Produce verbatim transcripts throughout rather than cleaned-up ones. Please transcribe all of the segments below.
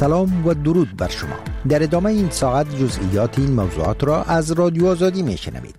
سلام و درود بر شما. در ادامه این ساعت جزئیات این موضوعات را از رادیو آزادی میشنوید.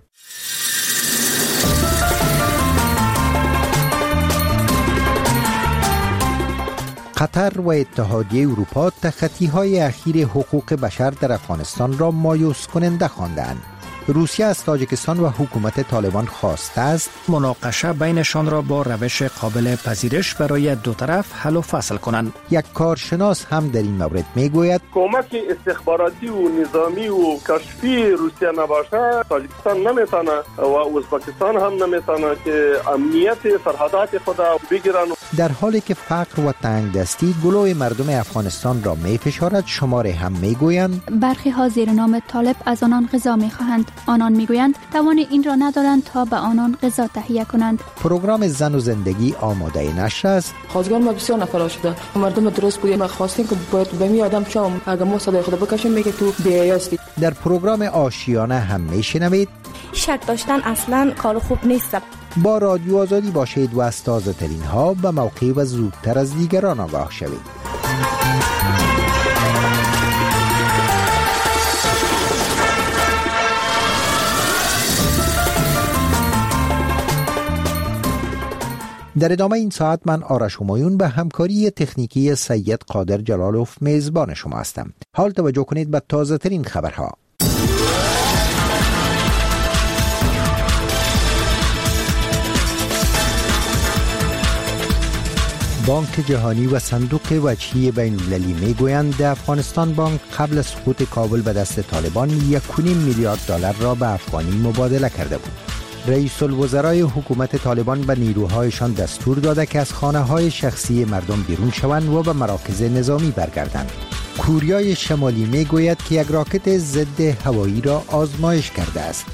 قطر و اتحادیه اروپا تخطی‌های اخیر حقوق بشر در افغانستان را مایوس کننده خواندند. روسیه از تاجیکستان و حکومت طالبان خواسته است مناقشه بینشان را با روش قابل پذیرش برای دو طرف حل و فصل کنند. یک کارشناس هم در این مورد میگوید کمک استخباراتی و نظامی و کشفی روسیه نباشه تاجیکستان نمیتونه و ازبکستان هم نمیتونه که امنیت سرحدات خود بگیرن. در حالی که فقر و تنگدستی گلوی مردم افغانستان را میفشارد، شماره هم میگویند برخی ها زیر نام طالب از آنان غذا میخواهند. آنان میگویند توان این را ندارند تا به آنان غذا تهیه کنند. پروگرام زن و زندگی آماده نشر است. خواستگان ما بسیار نفر شده. مردم درست بودیم. ما خواستیم که باید به می آدم شام اگه ما صدای خود بکشیم میگه تو بی‌حیاستی. در پروگرام آشیانه هم میشنوید شک داشتن اصلا کار خوب نیست. با رادیو آزادی باشید و از تازه ترین ها به موقع و زودتر از دیگران آگاه شوید. در ادامه این ساعت من آرش همایون به همکاری تکنیکی سید قادر جلالوف میزبان شما هستم. حال توجه کنید به تازه ترین خبرها. بانک جهانی و صندوق وجهی بین المللی میگویند افغانستان بانک قبل از سقوط کابل به دست طالبان یک و نیم میلیارد دلار را به افغانی مبادله کرده بود. رئیس الوزرای حکومت طالبان به نیروهایشان دستور داده که از خانه‌های شخصی مردم بیرون شوند و به مراکز نظامی برگردند. کره شمالی میگوید که یک راکت ضد هوایی را آزمایش کرده است.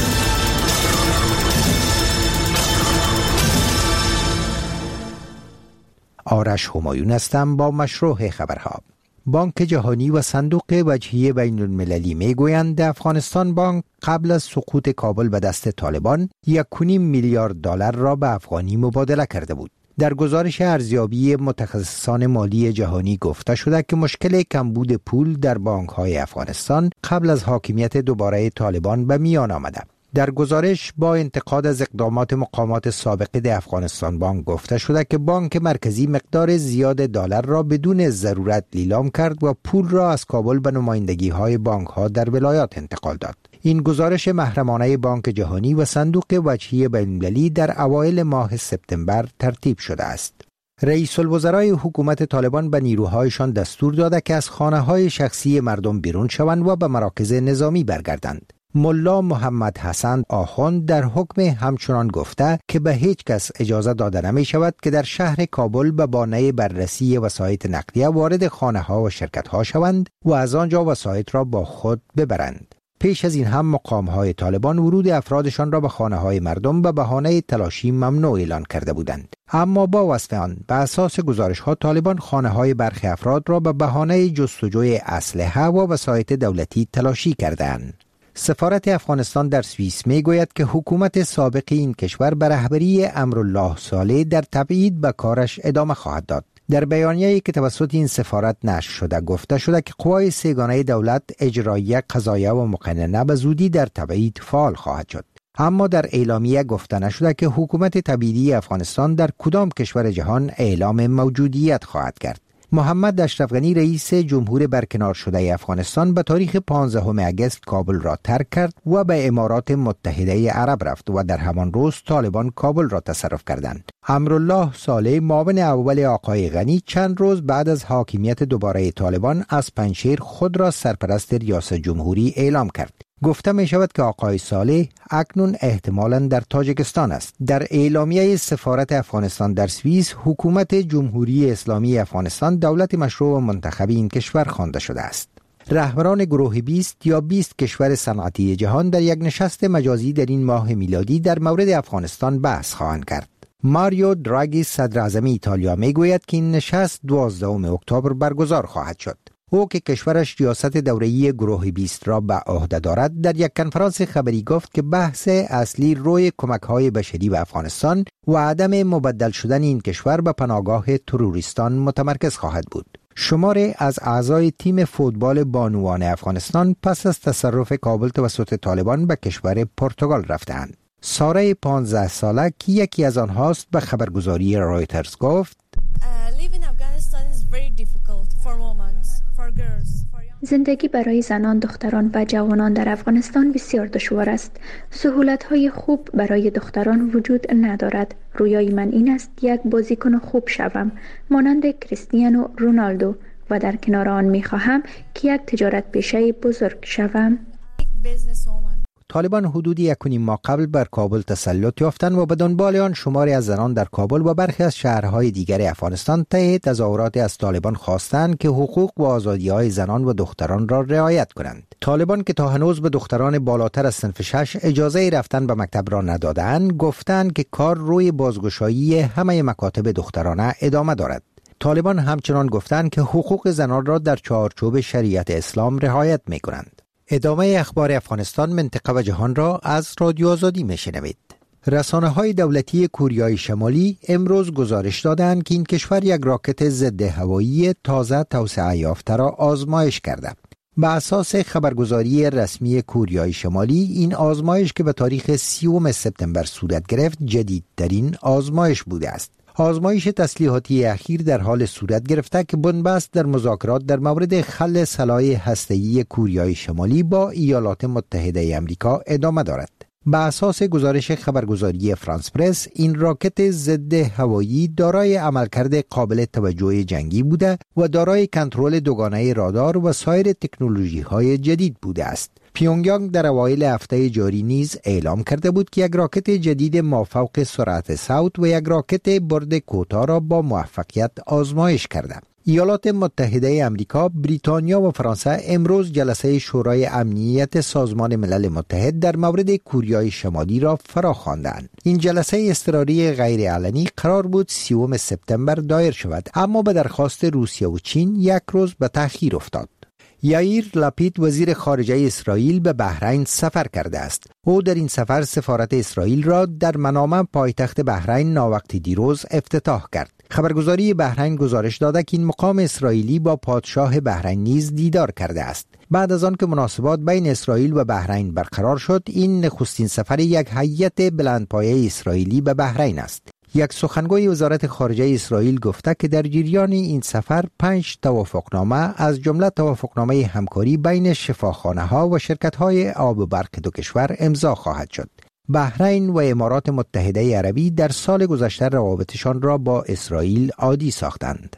آرش همایون هستم با مشروع خبرها. بانک جهانی و صندوق وجهی بین المللی میگویند افغانستان بانک قبل از سقوط کابل به دست طالبان یک و نیم میلیارد دلار را به افغانی مبادله کرده بود. در گزارش ارزیابی متخصصان مالی جهانی گفته شده که مشکل کمبود پول در بانک‌های افغانستان قبل از حاکمیت دوباره طالبان به میان آمده. در گزارش با انتقاد از اقدامات مقامات سابقه افغانستان بانک گفته شده که بانک مرکزی مقدار زیاد دلار را بدون ضرورت لیلام کرد و پول را از کابل به نمایندگی‌های بانک‌ها در ولایات انتقال داد. این گزارش محرمانه بانک جهانی و صندوق وجهی بین‌المللی در اوایل ماه سپتامبر ترتیب شده است. رئیس الوزرای حکومت طالبان به نیروهایشان دستور داده که از خانه‌های شخصی مردم بیرون شوند و به مراکز نظامی برگردند. ملا محمد حسن آخوند در حکم همچنان گفته که به هیچ کس اجازه داده نمی شود که در شهر کابل به بهانه بررسی وسایط نقلیه وارد خانه ها و شرکت ها شوند و از آنجا وسایط را با خود ببرند. پیش از این هم مقام های طالبان ورود افرادشان را به خانه های مردم به بهانه تلاشی ممنوع اعلان کرده بودند. اما با وصف آن به اساس گزارش ها طالبان خانه های برخی افراد را به بهانه جستجوی اسلحه و وسایط دولتی تلاشی کردند. سفارت افغانستان در سوئیس میگوید که حکومت سابق این کشور به رهبری امرالله صالح در تبعید به کارش ادامه خواهد داد. در بیانیه‌ای که توسط این سفارت نشر شده گفته شده که قوای سه‌گانه دولت اجراییه، قضاییه و مقننه به زودی در تبعید فعال خواهد شد. اما در اعلامیه گفته نشده که حکومت تبعیدی افغانستان در کدام کشور جهان اعلام موجودیت خواهد کرد. محمد اشرف غنی رئیس جمهور برکنار شده افغانستان به تاریخ پانزدهم آگوست کابل را ترک کرد و به امارات متحده عرب رفت و در همان روز طالبان کابل را تصرف کردند. امرالله صالح معاون اول آقای غنی چند روز بعد از حاکمیت دوباره طالبان از پنجشیر خود را سرپرست ریاست جمهوری اعلام کرد. گفته می شود که آقای صالح اکنون احتمالاً در تاجیکستان است. در اعلامیه سفارت افغانستان در سوئیس حکومت جمهوری اسلامی افغانستان دولت مشروع و منتخب این کشور خوانده شده است. رهبران گروه بیست یا بیست کشور صنعتی جهان در یک نشست مجازی در این ماه میلادی در مورد افغانستان بحث خواهند کرد. ماریو دراگی صدر اعظم ایتالیا میگوید که این نشست دوازدهم اکتبر برگزار خواهد شد. او که کشورش ریاست دوره‌ای گروه بیست را به عهده دارد در یک کنفرانس خبری گفت که بحث اصلی روی کمک‌های بشری به افغانستان و عدم مبدل شدن این کشور به پناهگاه تروریستان متمرکز خواهد بود. شماری از اعضای تیم فوتبال بانوان افغانستان پس از تصرف کابل توسط طالبان به کشور پرتغال رفتند. ساره پانزده ساله که یکی از آنهاست به خبرگزاری رایترز گفت زندگی برای زنان، دختران و جوانان در افغانستان بسیار دشوار است. سهولت‌های خوب برای دختران وجود ندارد. رویای من این است یک بازیکن خوب شوم مانند کریستیانو رونالدو و در کنار آن می‌خواهم که یک تجارت پیشه بزرگ شوم. طالبان حدود یک و نیم ماه قبل بر کابل تسلط یافتند و به دنبال آن شماری از زنان در کابل و برخی از شهرهای دیگر افغانستان طی تظاهراتی از طالبان خواستند که حقوق و آزادی‌های زنان و دختران را رعایت کنند. طالبان که تا هنوز به دختران بالاتر از صنف شش اجازه رفتن به مکتب را ندادند، گفتند که کار روی بازگشایی همه مکاتب دخترانه ادامه دارد. طالبان همچنان گفتند که حقوق زنان را در چارچوب شریعت اسلام رعایت می‌کنند. ادامه اخبار افغانستان، منطقه و جهان را از رادیو آزادی میشنوید. رسانه‌های دولتی کوریای شمالی امروز گزارش دادند که این کشور یک راکت ضد هوایی تازه توسعه یافته را آزمایش کرده. به اساس خبرگزاری رسمی کوریای شمالی، این آزمایش که به تاریخ سیوم سپتامبر صورت گرفت، جدیدترین آزمایش بوده است. آزمایش تسلیحاتی اخیر در حال صورت گرفته که بنبست در مذاکرات در مورد خلع سلاح هسته‌ای کوریای شمالی با ایالات متحده آمریکا ادامه دارد. به اساس گزارش خبرگزاری فرانس پرس، این راکت ضد هوایی دارای عملکرد قابل توجه جنگی بوده و دارای کنترل دوگانه رادار و سایر تکنولوژی‌های جدید بوده است. پیونگیانگ در اوایل هفته جاری نیز اعلام کرده بود که یک راکت جدید مافوق سرعت صوت و یک راکت برد کوتاه را با موفقیت آزمایش کرده. ایالات متحده آمریکا، بریتانیا و فرانسه امروز جلسه شورای امنیت سازمان ملل متحد در مورد کوریای شمالی را فرا خواندند. این جلسه اضطراری غیر علنی قرار بود سیوم سپتامبر دایر شود، اما به درخواست روسیه و چین یک روز به تأخیر افتاد. یائیر لپید وزیر خارجه اسرائیل به بحرین سفر کرده است. او در این سفر سفارت اسرائیل را در منامه پایتخت بحرین ناوقت دیروز افتتاح کرد. خبرگزاری بحرین گزارش داده که این مقام اسرائیلی با پادشاه بحرین نیز دیدار کرده است. بعد از آن که مناسبات بین اسرائیل و بحرین برقرار شد، این نخستین سفر یک هیئت بلندپایه اسرائیلی به بحرین است. یک سخنگوی وزارت خارجه اسرائیل گفته که در جریان این سفر پنج توافقنامه از جمله توافقنامه همکاری بین شفاخانه‌ها و شرکت‌های آب و برق دو کشور امضا خواهد شد. بحرین و امارات متحده عربی در سال گذشته روابطشان را با اسرائیل عادی ساختند.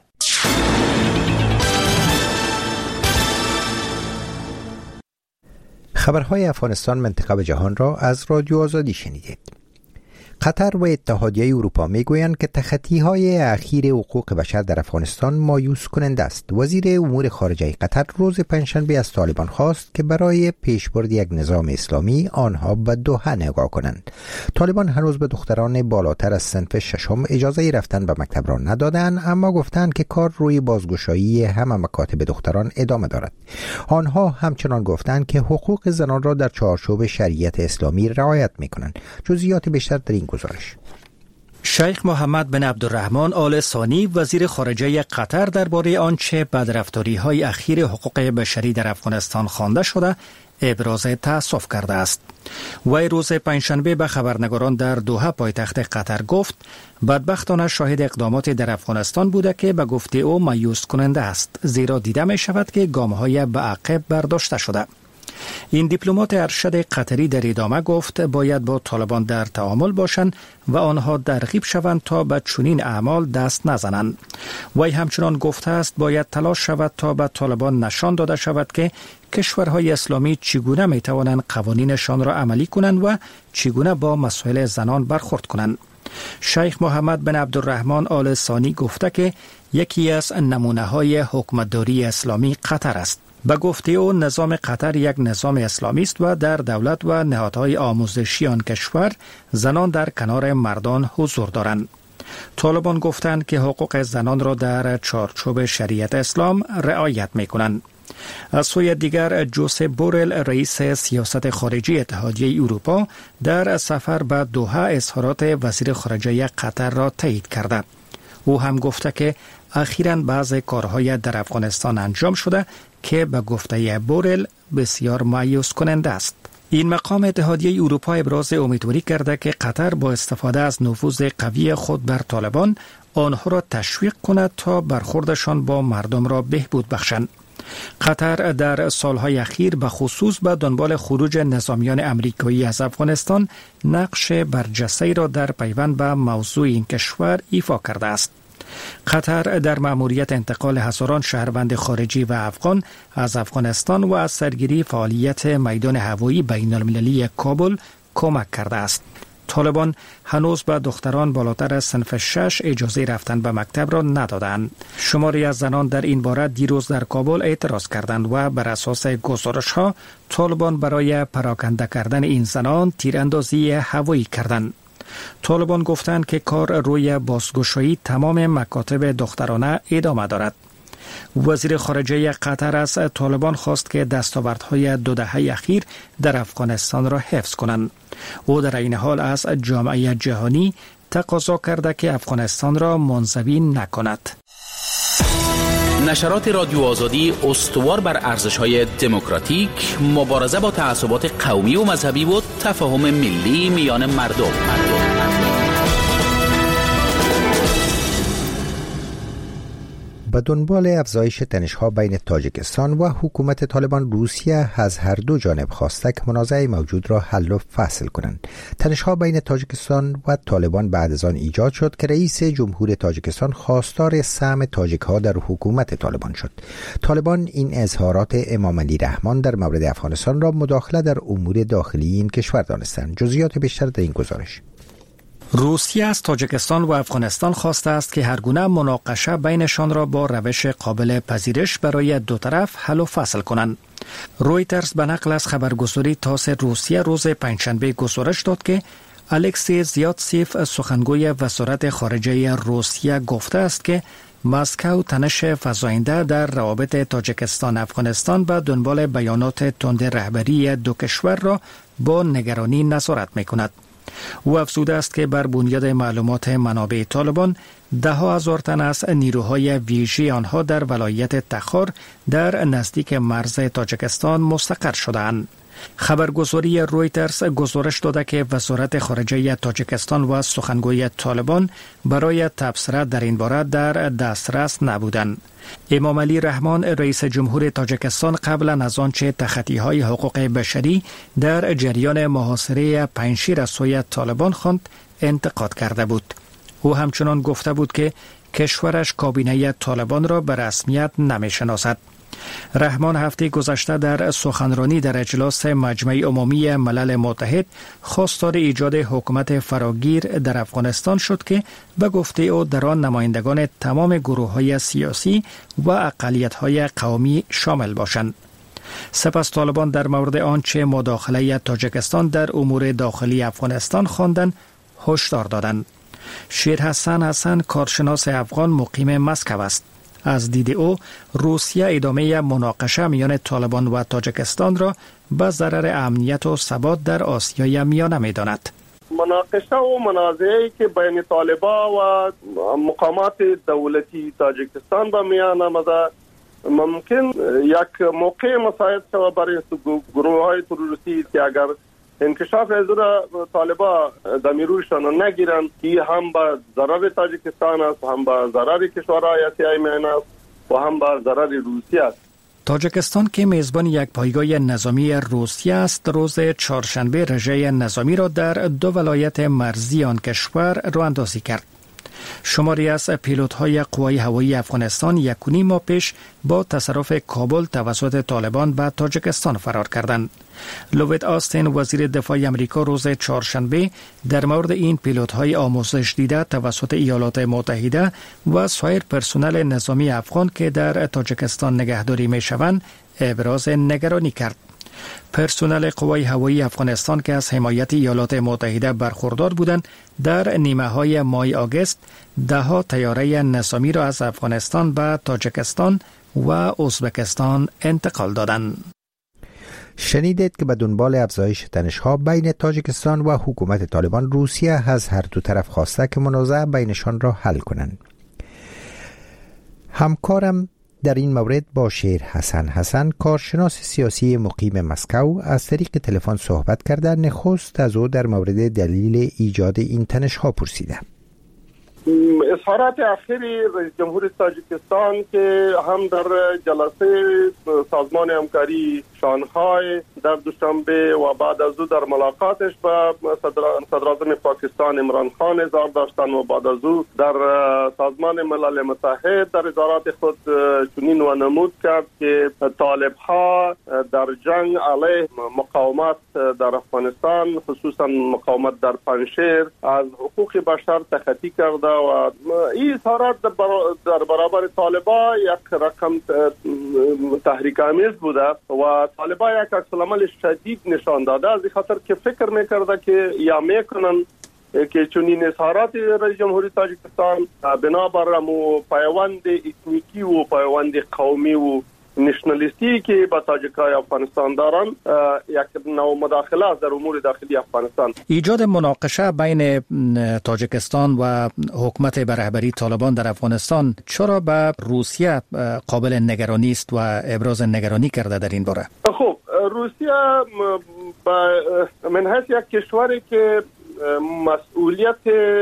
خبرهای افغانستان، منطقه و جهان را از رادیو آزادی شنیدید. قطر و اتحادیه اروپا میگویند که تخطی‌های اخیر حقوق بشر در افغانستان مایوس کننده است. وزیر امور خارجه قطر روز پنجشنبه از طالبان خواست که برای پیشبرد یک نظام اسلامی آنها به دوحه نگاه کنند. طالبان هنوز به دختران بالاتر از صنف ششم اجازه رفتن به مکتب را ندادند، اما گفتند که کار روی بازگشایی همه مکاتب دختران ادامه دارد. آنها همچنان گفتند که حقوق زنان را در چارچوب شریعت اسلامی رعایت می‌کنند. جزئیات بیشتر در این گزارش. شیخ محمد بن عبدالرحمن آل ثانی وزیر خارجه قطر درباره آنچه بدرفتاری‌های اخیر حقوق بشری در افغانستان خوانده شده ابراز تأسف کرده است. وی روز پنجشنبه به خبرنگاران در دوحه پایتخت قطر گفت بدبختانه شاهد اقدامات در افغانستان بوده که به گفته او مایوس کننده است، زیرا دیده می شود که گام‌های به عقب برداشته شده. این دیپلمات ارشد قطری در ادامه گفت باید با طالبان در تعامل باشند و آنها ترغیب شوند تا به چنین اعمال دست نزنند. وی همچنان گفته است باید تلاش شود تا به طالبان نشان داده شود که کشورهای اسلامی چگونه می توانند قوانینشان را عملی کنند و چگونه با مسائل زنان برخورد کنند. شیخ محمد بن عبدالرحمن آل ثانی گفته که یکی از نمونه‌های حکومتداری اسلامی قطر است. به گفته او نظام قطر یک نظام اسلامی است و در دولت و نهادهای آموزشی آن کشور زنان در کنار مردان حضور دارند. طالبان گفتند که حقوق زنان را در چارچوب شریعت اسلام رعایت می‌کنند. از سوی دیگر جوزپ بورل رئیس سیاست خارجی اتحادیه اروپا در سفر به دوحه اظهارات وزیر خارجه قطر را تایید کرد. او هم گفته که اخیراً بعضی کارهای در افغانستان انجام شده که به گفته بورل بسیار مایوس کننده است. این مقام اتحادیه اروپا ابراز امیدواری کرده که قطر با استفاده از نفوذ قوی خود بر طالبان آنها را تشویق کند تا برخوردشان با مردم را بهبود بخشند. قطر در سالهای اخیر به خصوص به دنبال خروج نظامیان امریکایی از افغانستان نقش برجسته‌ای را در پیوند به موضوع این کشور ایفا کرده است. قطر در مأموریت انتقال هزاران شهروند خارجی و افغان از افغانستان و از سرگیری فعالیت میدان هوایی بین المللی کابل کمک کرده است. طالبان هنوز به دختران بالاتر از صنف شش اجازه رفتن به مکتب را ندادند. شماری از زنان در این باره دیروز در کابل اعتراض کردند و بر اساس گزارش ها طالبان برای پراکنده کردن این زنان تیراندازی هوایی کردند. طالبان گفتند که کار روی بازگشایی تمام مکاتب دخترانه ادامه دارد. وزیر خارجه قطر از طالبان خواست که دستاوردهای دو دهه اخیر در افغانستان را حفظ کنند. او در این حال از جامعه جهانی تقاضا کرده که افغانستان را منزوی نکند. نشرات رادیو آزادی استوار بر ارزش‌های دموکراتیک، مبارزه با تعصبات قومی و مذهبی و تفاهم ملی میان مردم. مردم. به دنبال افزایش تنش‌ها بین تاجیکستان و حکومت طالبان، روسیه از هر دو جانب خواسته که منازعه موجود را حل و فصل کنند. تنش‌ها بین تاجیکستان و طالبان بعد از آن ایجاد شد که رئیس جمهور تاجیکستان خواستار سهم تاجیک‌ها در حکومت طالبان شد. طالبان این اظهارات امام علی رحمان در مورد افغانستان را مداخله در امور داخلی این کشور دانستند. جزئیات بیشتر در این گزارش. روسیه از تاجیکستان و افغانستان خواسته است که هر گونه مناقشه بینشان را با روش قابل پذیرش برای دو طرف حل و فصل کنند. رویترز به نقل از خبرگزاری تاس روسیه روز پنجشنبه گزارش داد که الکسی زیاتسیف، سخنگوی وزارت خارجه روسیه، گفته است که مسکو تنش فزاینده در روابط تاجیکستان افغانستان به دنبال بیانات تند رهبری دو کشور را با نگرانی نظارت می‌کند. او افزوده است که بر بنیاد معلومات منابع طالبان ده ها هزار تن از نیروهای ویژه آنها در ولایت تخار در نزدیک مرز تاجیکستان مستقر شده‌اند. خبرگزاری رویترز گزارش داده که وزارت خارجه تاجیکستان و سخنگوی طالبان برای تبصره در این باره در دسترس نبودند. امام علی رحمان، رئیس جمهور تاجیکستان، قبلا از آنچه تخطی‌های حقوق بشری در جریان محاصره پنجشیر از سوی طالبان خواند انتقاد کرده بود. او همچنان گفته بود که کشورش کابینه طالبان را به رسمیت نمی‌شناسد. رحمان هفته گذشته در سخنرانی در اجلاس مجمع عمومی ملل متحد خواستار ایجاد حکومت فراگیر در افغانستان شد که به گفته او در آن نمایندگان تمام گروه‌های سیاسی و اقلیت‌های قومی شامل باشند. سپس طالبان در مورد آنچه مداخله تاجیکستان در امور داخلی افغانستان خواندند هشدار دادند. شیر حسن حسن، کارشناس افغان مقیم مسکو است. از دید او روسیه ادامه مناقشه میان طالبان و تاجیکستان را به ضرر امنیت و ثبات در آسیای میانه می‌داند. مناقشه و منازعه‌ای که بین طالبان و مقامات دولتی تاجیکستان به میان آمده ممکن یک موقع مساعد شود برای گروه‌های تروریستی که اگر انکشاف از طالبان دمیرویشان نگیرند که هم به ضرر تاجیکستان است، هم به ضرر کشورهای آسیای میانه است و هم به ضرر روسیه است. تاجیکستان که میزبان یک پایگاه نظامی روسیه است، روز چهارشنبه رژه نظامی را در دو ولایت مرزی آن کشور راه اندازی کرد. شماری از پیلوت‌های قوای هوایی افغانستان یک و نیم ماه پیش با تصرف کابل توسط طالبان به تاجیکستان فرار کردند. لوید آستین، وزیر دفاع آمریکا، روز چهارشنبه در مورد این پیلوت‌های آموزش دیده توسط ایالات متحده و سایر پرسنل نظامی افغان که در تاجیکستان نگهداری می‌شوند ابراز نگرانی کرد. پرسنل قوای هوایی افغانستان که از حمایت ایالات متحده برخوردار بودند در نیمه های ماه آگوست ده ها طیاره نظامی را از افغانستان به تاجیکستان و ازبکستان انتقال دادند. شنیدید که به دنبال افزایش تنش‌ها بین تاجیکستان و حکومت طالبان، روسیه از هر دو طرف خواسته که منازعه بینشان را حل کنند. همکارم در این مورد با شیر حسن حسن، کارشناس سیاسی مقیم مسکو، از طریق تلفن صحبت کرده. نخست از او در مورد دلیل ایجاد این تنش‌ها پرسیده. اظهارات اخیری رئیس جمهور تاجیکستان که هم در جلسه سازمان همکاری شانگهای در دوشنبه و بعد از او در ملاقاتش با صدر اعظم پاکستان عمران خان اظهار داشتن و بعد از او در سازمان ملل متحد در اظهارات خود چنین وانمود کرد که طالب ها در جنگ علیه مقاومت در افغانستان، خصوصا مقاومت در پنجشیر، از حقوق بشر تخطی کرده و این اظهارات در برابر طالبا یک رقم تحریک آمیز بوده و طالبا یک عکس‌العمل شدید نشان داده، از این خاطر که فکر میکرده که یا میکنن که چنین اظهارات رئیس جمهوری تاجیکستان بنابر امو پیوند اتنیکی و پیوند قومی و نشنالیستی که با تاجیکای افغانستان دارن یک نوع مداخله است در امور داخلی افغانستان. ایجاد مناقشه بین تاجیکستان و حکومت به رهبری طالبان در افغانستان چرا به روسیه قابل نگرانی است و ابراز نگرانی کرده در این باره؟ خب روسیه من حیث یک کشوری که مسئولیت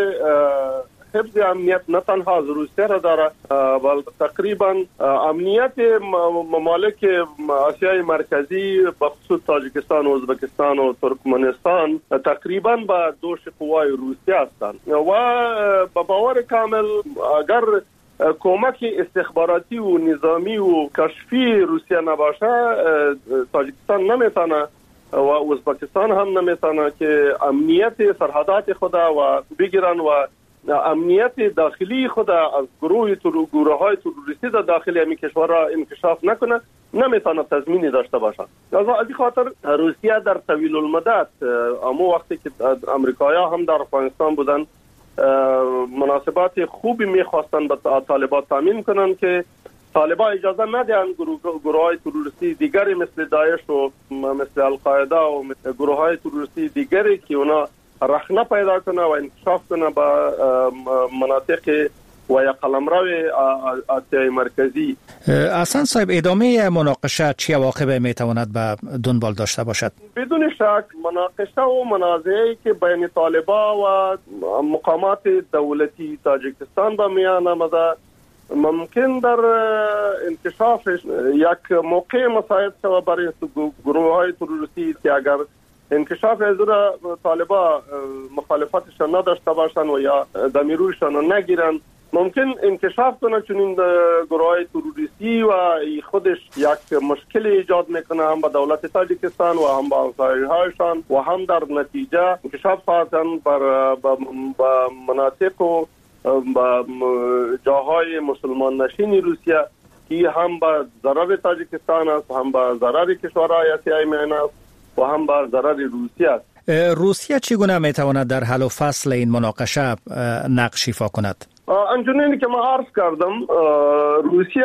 حفظ امنیت نه تنها از روسیه را داره بلکه تقریبا امنیت ممالک آسیای مرکزی بخصوص تاجیکستان و ازبکستان و ترکمنستان تقریبا با دوش قوای روسیه هستند و با باور کامل اگر کمک استخباراتی و نظامی و کشفی روسیه نباشه تاجیکستان نمیتونه و ازبکستان هم نمیتونه که امنیت سرحدات خود و بگیرن و امنیت داخلی خود از گروه گروه های تروریستی در داخل همین کشور را انکشاف نکنه، نمیتونه تضمینی داشته باشه. از این خاطر روسیه در طویل المدت اما وقتی که امریکایی‌ها هم در افغانستان بودن مناسبات خوبی میخواستن به طالبان تامین کنن که طالبان اجازه ندهن گروه گروه های تروریستی دیگری مثل داعش و مثل القاعده و مثل گروه های تروریستی دیگری که اونا رخنه پیدا کنه و انکشاف کنه به مناطق و یا قلمرو آسیای مرکزی. حسن صاحب، ادامه مناقشه چه عواقبی میتواند به دنبال داشته باشد؟ بدون شک مناقشه و منازعه‌ای که بین طالبان و مقامات دولتی تاجیکستان به میان آمده ممکن در انکشافش یک موقع مساعد شود برای گروه های تروریستی که اگر انکشاف از را طالبان مخالفتشان نداشته باشند و یا دمیرویشان نگیرن، ممکن انکشاف کنه چون گروه های تروریستی و خودش یک مشکل ایجاد میکنه هم به دولت تاجیکستان و هم با همسایه‌هایشان و هم در نتیجه انکشاف خواهند بر با مناطق و با جاهای مسلمان نشین روسیه که هم به ضرر تاجیکستان است، هم به ضرر کشورهای آسیای میانه است و هم به ضرر روسیه است. روسیه چگونه میتواند در حل و فصل این مناقشه نقش ایفا کند؟ انجونینی که ما عرض کردم، روسیه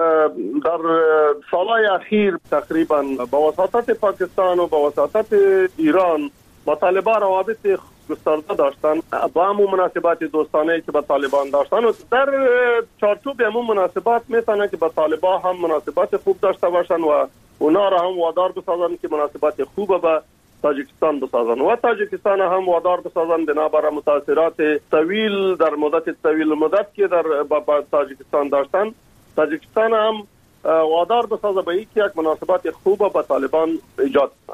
در سالهای اخیر تقریبا با وساطت پاکستان و با وساطت ایران با طالبان روابط گسترده داشتن، با همون مناسبات دوستانه که با طالبان داشتن و در چارچوب همون مناسبات میتونه که با طالبان هم مناسبات خوب داشته باشن و اونا را هم وادار بسازن که مناسبات خوب با تاجیکستان بسازن و تاجیکستان هم وادار بسازن بنابر متاثرات طویل در مدت طویل مدت که در با تاجیکستان داشتن، تاجیکستان هم وادار بسازه به اینکه یک مناسبات خوب با طالبان ایجاد کنه.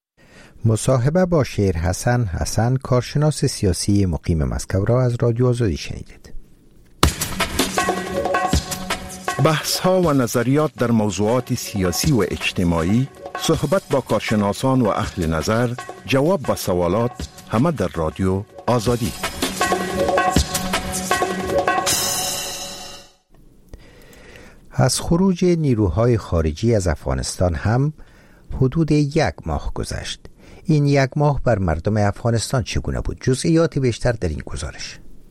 مصاحبه با شیر حسن حسن، کارشناس سیاسی مقیم مسکو را از رادیو آزادی شنیدید. بحث ها و نظریات در موضوعات سیاسی و اجتماعی، صحبت با کارشناسان و اهل نظر، جواب به سوالات، همه در رادیو آزادی. از خروج نیروهای خارجی از افغانستان هم حدود یک ماه گذشت. این یک ماه بر مردم افغانستان چگونه بود؟ جزئیات بیشتر در این گزارش.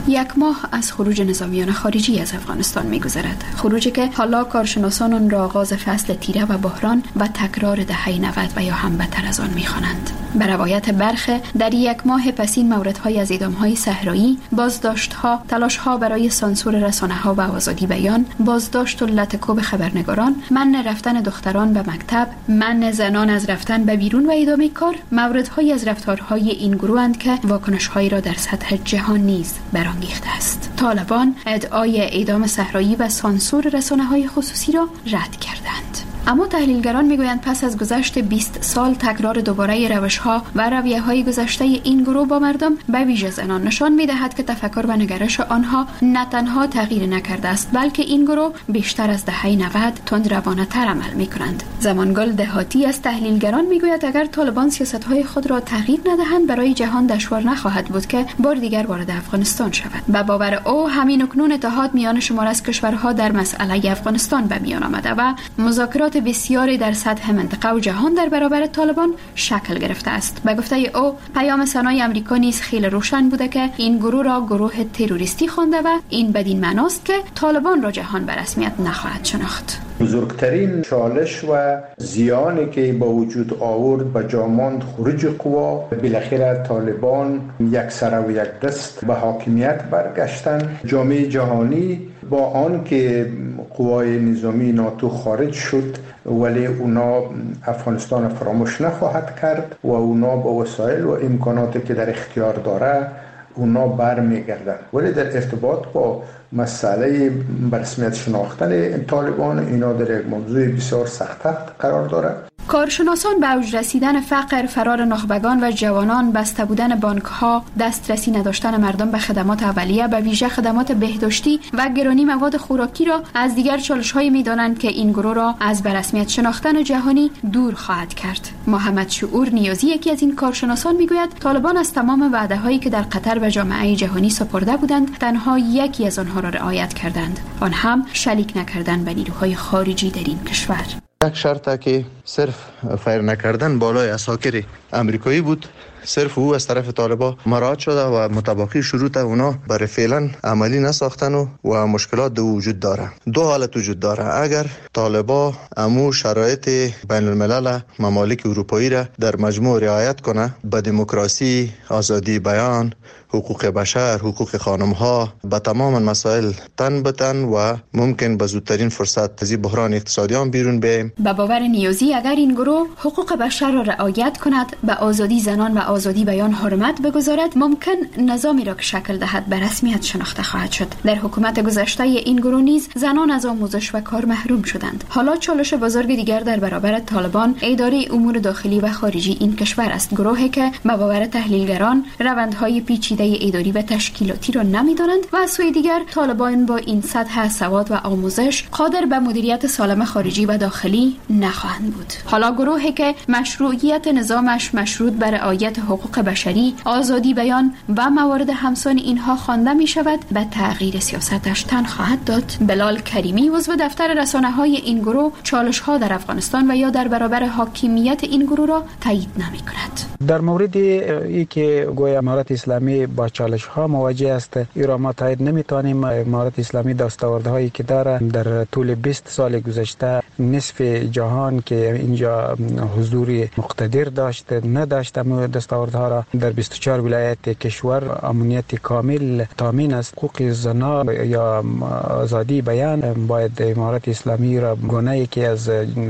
یک ماه از خروج نظامیان خارجی از افغانستان می‌گذرد. خروجی که حالا کارشناسان آن را آغاز فصل تیره و بحران و تکرار دهه نود و یا هم بدتر از آن می‌خوانند. به روایت برخه در یک ماه پس این موردهای از اعدام‌های صحرایی، بازداشت‌ها، تلاش‌ها برای سانسور رسانه‌ها و آزادی بیان، بازداشت و لطکوب خبرنگاران، منع رفتن دختران به مکتب، منع زنان از رفتن به بیرون و ادامه کار، موردهای از رفتارهای این گروهند که واکنش‌هایی را در سطح جهان نیز برانگیخته است. طالبان ادعای اعدام صحرایی و سانسور رسانه‌های خصوصی را رد کردند. اما تحلیلگران میگویند پس از گذشت بیست سال تکرار دوباره روش‌ها و رویه‌های گذشته این گروه با مردم به ویژه زنان نشان می‌دهد که تفکر و نگرش آنها نه تنها تغییر نکرده است، بلکه این گروه بیشتر از دهه نود تندروانه‌تر عمل می‌کنند. زمانگل دهاتی از تحلیلگران میگوید اگر طالبان سیاست‌های خود را تغییر ندهند برای جهان دشوار نخواهد بود که بار دیگر وارد افغانستان شود. به باور او همین اکنون اتحاد میان شمار از کشورها در مسئله افغانستان به میان آمده و مذاکرات بسیاری در سطح منطقه و جهان در برابر طالبان شکل گرفته است. به گفته او پیام سنای امریکا نیز خیلی روشن بوده که این گروه را گروه تروریستی خوانده و این بدین معناست که طالبان را جهان به رسمیت نخواهد شناخت. بزرگترین چالش و زیانی که با وجود آورد به جاماند خروج قوا، بالاخره طالبان یک سر و یک دست به حاکمیت برگشتن. جامعه جهانی با آن که قوای نظامی ناتو خارج شد ولی اونا افغانستان فراموش نخواهد کرد و اونا با وسایل و امکاناتی که در اختیار داره اونا برمیگردن. ولی در ارتباط با مسئله برسمیت شناختن طالبان اینا در یک موضوع بسیار سخت قرار داره. کارشناسان به اوج رسیدن فقر، فرار نخبگان و جوانان، بسته بودن بانک‌ها، دسترسی نداشتن مردم به خدمات اولیه به ویژه خدمات بهداشتی و گرانی مواد خوراکی را از دیگر چالش‌هایی می‌دانند که این گروه را از به رسمیت شناختن جهانی دور خواهد کرد. محمد شعور نیازی یکی از این کارشناسان می‌گوید طالبان از تمام وعده‌هایی که در قطر به جامعه جهانی سپرده بودند تنها یکی از آنها را رعایت کردند، آن هم شلیک نکردن به نیروهای خارجی در این کشور. یک شرطه که صرف فایر نکردن بالای اساکر امریکایی بود، صرف او از طرف طالبان مراعات شده و مطابقی شروط اونا برای فعلا عملی نساختن و, و مشکلات دو وجود داره. دو حالت وجود داره. اگر طالبان امو شرایط بین الملل ممالک اروپایی را در مجموع رعایت کنه، به دموکراسی، آزادی بیان، حقوق بشر، حقوق خانم ها، به تمام مسائل تن به تن و ممکن به زودترین فرصت از این بحران اقتصادی هم بیرون بیاییم. به باور نیازی اگر این گروه حقوق بشر را رعایت کند، به آزادی زنان و آزادی بیان حرمت بگذارد، ممکن نظامی را که شکل دهد به رسمیت شناخته خواهد شد. در حکومت گذشته این گروه نیز زنان از آموزش و کار محروم شدند. حالا چالش بزرگ دیگر در برابر طالبان اداره امور داخلی و خارجی این کشور است. گروهی که به باور تحلیلگران روندهای پیچیده اداری و تشکیلاتی را نمی‌دانند و از سوی دیگر طالبان با این سطح سواد و آموزش قادر به مدیریت سالم خارجی و داخلی نخواهند بود. حالا گروهی که مشروعیت نظامش مشروط بر رعایت حقوق بشری، آزادی بیان و موارد همسان اینها خوانده می شود به تغییر سیاستش تن خواهد داد. بلال کریمی عضو دفتر رسانه‌های این گروه چالش‌ها در افغانستان و یا در برابر حاکمیت این گروه را تایید نمی‌کند. در مورد ای که گویا امارت اسلامی با چالش ها مواجه است، این را ما تایید نمیتوانیم. امارت اسلامی دستاوردهایی که داره در طول بیست سال گذشته نصف جهان که اینجا حضور مقتدر داشت نداشت، اما دستاوردها را در بیست و چهار ولایت کشور امنیت کامل تامین است. حقوق زنان یا آزادی بیان باید امارت اسلامی را گونه‌ای که از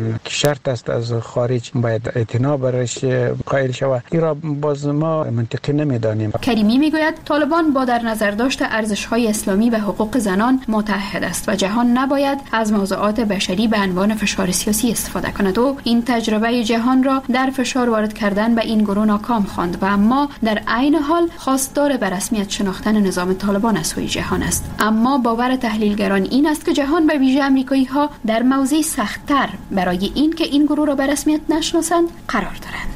شرط است از خارج باید اعتنا برش قائل شود. این را باز ما منطقی نمیدانیم. کریمی میگوید طالبان با در نظر داشت ارزش‌های اسلامی و حقوق زنان متحد است و جهان نباید از موضوعات بشری به عنوان فشار سیاسی استفاده کند و این تجربه جهان را در فشار وارد کردن به این گروه ناکام خواند و اما در عین حال خواستار به رسمیت شناختن نظام طالبان از سوی جهان است. اما باور تحلیلگران این است که جهان به ویژه آمریکایی‌ها در موضع سخت‌تر برای این که این گروه را به رسمیت نشناسند قرار دارند.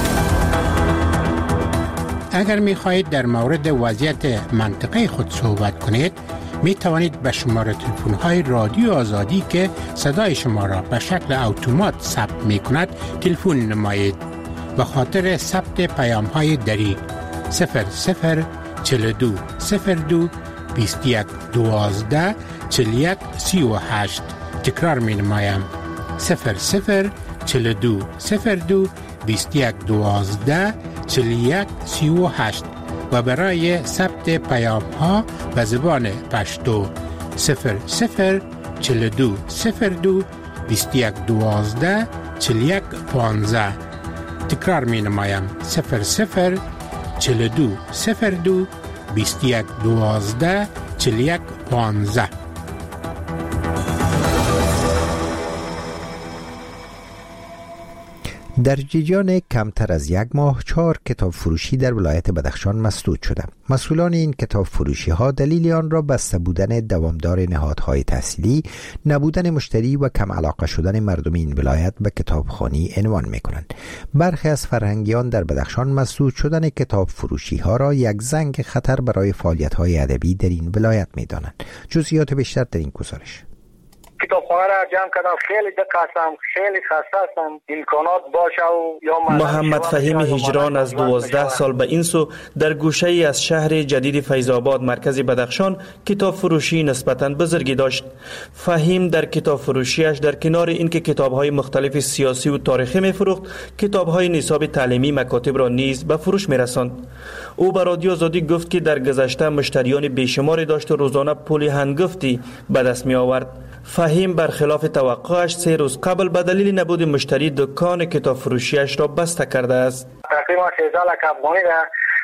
اگر می خواهید در مورد وضعیت منطقه خود صحبت کنید، می توانید به شماره تلفن های رادیو آزادی که صدای شما را به شکل اتومات ثبت می کند تلفن نمایید. به خاطر ثبت پیام های دری صفر صفر چهل و دو صفر دو بیست و یک دوازده چهل و یک سی و هشت. تکرار می نمایم صفر صفر چهل و دو صفر دو بیست و یک دوازده چهل و یک سی و هشت و برای ثبت پیام ها به زبان پشتو صفر صفر چهل و دو صفر دو بیست و یک دوازده چهل و یک پانزده. تکرار می نمایم صفر صفر چهل و دو صفر دو بیست و یک دوازده چهل و یک پانزده. در جریان کمتر از یک ماه چهار کتاب فروشی در ولایت بدخشان مسدود شده. مسئولان این کتاب فروشی ها دلیل آن را بسته بودن دوامدار نهادهای تحصیلی، نبودن مشتری و کم علاقه شدن مردم این ولایت به کتابخوانی عنوان می کنند. برخی از فرهنگیان در بدخشان مسدود شدن کتاب فروشی ها را یک زنگ خطر برای فعالیت های ادبی در این ولایت می دانند. جزئیات بیشتر در این گزارش. کتابخانه را جمع کردم، خیلی دقیق هستم، خیلی خسته هستم، امکانات باشه و یا محمد فهیم هجران از دوازده سال به این سو در گوشه ای از شهر جدید فیض‌آباد مرکز بدخشان کتاب فروشی نسبتاً بزرگی داشت. فهیم در کتاب فروشیش در کنار اینکه کتاب‌های مختلف سیاسی و تاریخی می‌فروخت، کتاب‌های نصاب تعلیمی مکاتب را نیز به فروش می‌رساند. او به رادیو آزادی گفت که در گذشته مشتریان بیشماری داشت و روزانه پول هنگفتی به دست می‌آورد. فهیم برخلاف توقعش سه روز قبل به دلیل نبود مشتری دکان کتاب فروشیش را بسته کرده است. تقریبا سیزده لک افغانی را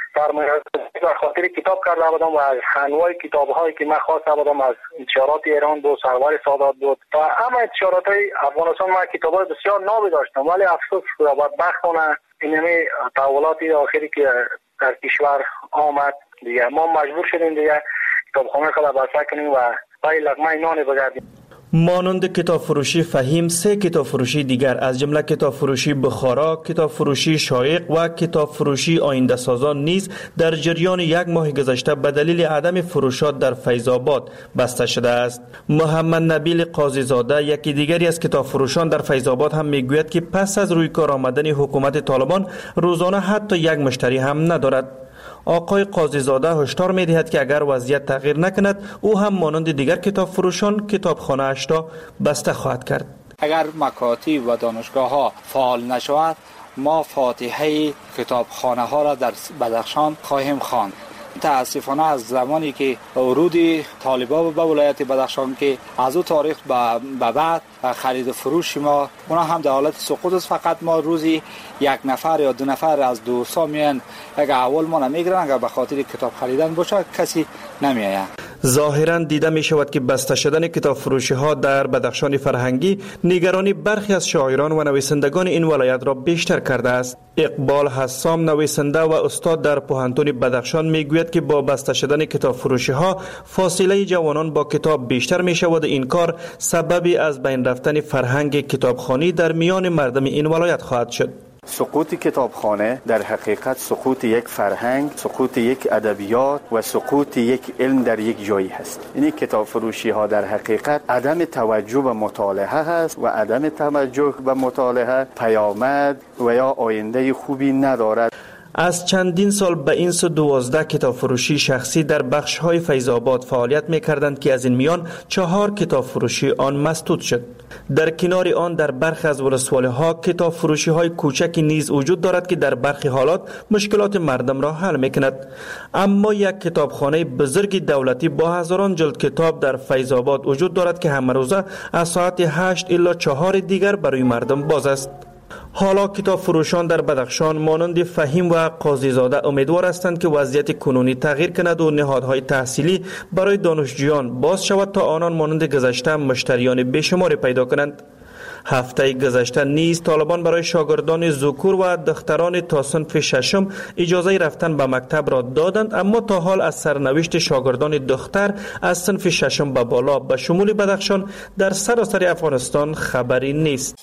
در خاطر کتاب کرده بودم و از انواع کتاب‌هایی که من خواسته بودم از انتشارات ایران بود، سرور سادات بود تا همه انتشارات‌های افغانستان. من کتاب‌های بسیار نابی داشتم ولی افسوس و بدبختانه اینمی تحولاتی آخری که در کشور آمد دیگه ما مجبور شدیم دیگه کتابخانه خود بسته کنیم و پای لقمه نان بگردیم. مانند کتاب فروشی فهیم، سه کتاب فروشی دیگر از جمله کتاب فروشی بخارا، کتاب فروشی شایق و کتاب فروشی آینده سازان نیز در جریان یک ماه گذشته به دلیل عدم فروشات در فیض‌آباد بسته شده است. محمد نبیل قاضی زاده یکی دیگری از کتاب فروشان در فیض‌آباد هم میگوید که پس از روی کار آمدن حکومت طالبان روزانه حتی یک مشتری هم ندارد. آقای قاضی زاده هشدار می دهد که اگر وضعیت تغییر نکند او هم مانند دیگر کتاب فروشان کتابخانه اش را بسته خواهد کرد. اگر مکاتب و دانشگاه ها فعال نشود ما فاتحه کتابخانه ها را در بدخشان خواهیم خواند. تاسفانه از زمانی که ورود طالبان به ولایت بدخشان که از او تاریخ به بعد خرید و فروش ما اونا هم در حالت سقوط است. فقط ما روزی یک نفر یا دو نفر از دوستان میان اگر اول ما نمیگیرن، اگر به خاطر کتاب خریدن باشه کسی نمیآید. ظاهرا دیده می شود که بسته شدن کتاب فروشی ها در بدخشان فرهنگی نگرانی برخی از شاعران و نویسندگان این ولایت را بیشتر کرده است. اقبال حسام نویسنده و استاد در پوهنتون بدخشان می گوید که با بسته شدن کتاب فروشی ها فاصله جوانان با کتاب بیشتر می شود. این کار سببی از بین رفتن فرهنگ کتابخوانی در میان مردم این ولایت خواهد شد. سقوط کتابخانه در حقیقت سقوط یک فرهنگ، سقوط یک ادبیات و سقوط یک علم در یک جایی هست. این کتاب فروشی ها در حقیقت عدم توجه به مطالعه هست و عدم توجه به مطالعه پیامد و یا آینده خوبی ندارد. از چندین سال به این سو دوازده کتاب فروشی شخصی در بخش های فیض‌آباد فعالیت می کردند که از این میان چهار کتاب فروشی آن مسدود شد. در کنار آن در برخی از ولسوالی ها کتاب فروشی های کوچکی نیز وجود دارد که در برخی حالات مشکلات مردم را حل می کند. اما یک کتابخانه بزرگ دولتی با هزاران جلد کتاب در فیض‌آباد وجود دارد که همه روزه از ساعت هشت الی چهار دیگر برای مردم باز است. حالا کتاب فروشان در بدخشان مانند فهیم و قاضی زاده امیدوار هستند که وضعیت کنونی تغییر کند و نهادهای تحصیلی برای دانشجویان باز شود تا آنان مانند گذشته مشتریان بیشماری پیدا کنند. هفته گذشته نیز طالبان برای شاگردان ذکور و دختران تا صنف ششم اجازه رفتن به مکتب را دادند، اما تا حال از سرنوشت شاگردان دختر از صنف ششم به بالا به شمول بدخشان در سراسر افغانستان خبری نیست.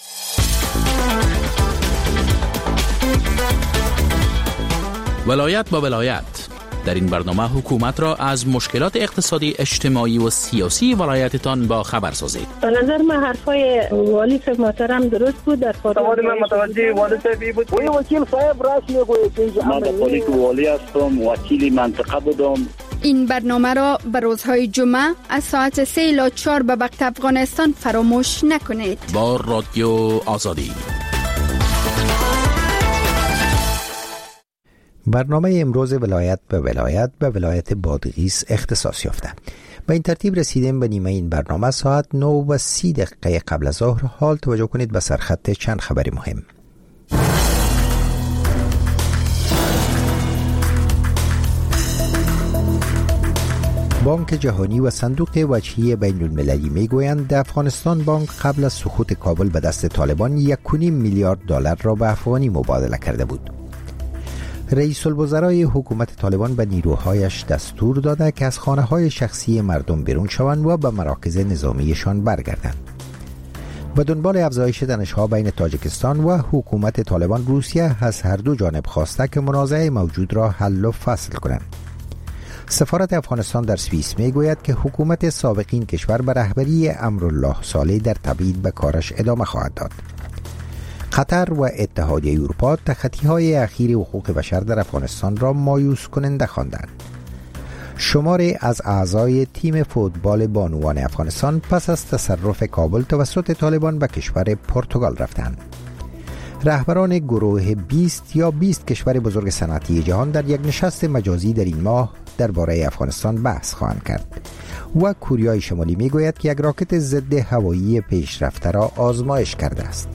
ولایت با ولایت در این برنامه حکومت را از مشکلات اقتصادی، اجتماعی و سیاسی ولایتتان با خبر سازید. به نظر من حرفای والی صاحب محترم درست بود. در سوال من متوجه والی صاحب بود. وی وکیل صاحب راست میگوید. من به قولی که والی هستم، وکیل منطقه بودم. این برنامه را به روزهای جمعه از ساعت سه الی چهار به وقت افغانستان فراموش نکنید. با رادیو آزادی. برنامه امروز ولایت به ولایت به ولایت بادغیس اختصاص یافته. به این ترتیب رسیدیم به نیمه این برنامه. ساعت نه و سی دقیقه قبل از ظهر. حال توجه کنید به سرخط چند خبر مهم. بانک جهانی و صندوق وجهی بین المللی می گویند در افغانستان بانک قبل از سقوط کابل به دست طالبان یک و نیم میلیارد دلار را به افغانی مبادله کرده بود. رئیس الوزرای حکومت طالبان به نیروهایش دستور داده که از خانه‌های شخصی مردم بیرون شوند و به مراکز نظامیشان برگردند. به دنبال افزایش تنش‌ها بین تاجیکستان و حکومت طالبان، روسیه از هر دو جانب خواسته که منازعه موجود را حل و فصل کنند. سفارت افغانستان در سوئیس می گوید که حکومت سابق این کشور به رهبری امرالله صالح در تبعید به کارش ادامه خواهد داد. قطر و اتحادیه اروپا تخطی‌های اخیر حقوق بشر در افغانستان را مایوس کننده خواندند. شماری از اعضای تیم فوتبال بانوان افغانستان پس از تصرف کابل توسط طالبان به کشور پرتغال رفتند. رهبران گروه بیست یا بیست کشور بزرگ صنعتی جهان در یک نشست مجازی در این ماه درباره افغانستان بحث خواهند کرد و کوریای شمالی میگوید که یک راکت ضد هوایی پیشرفته را آزمایش کرده است.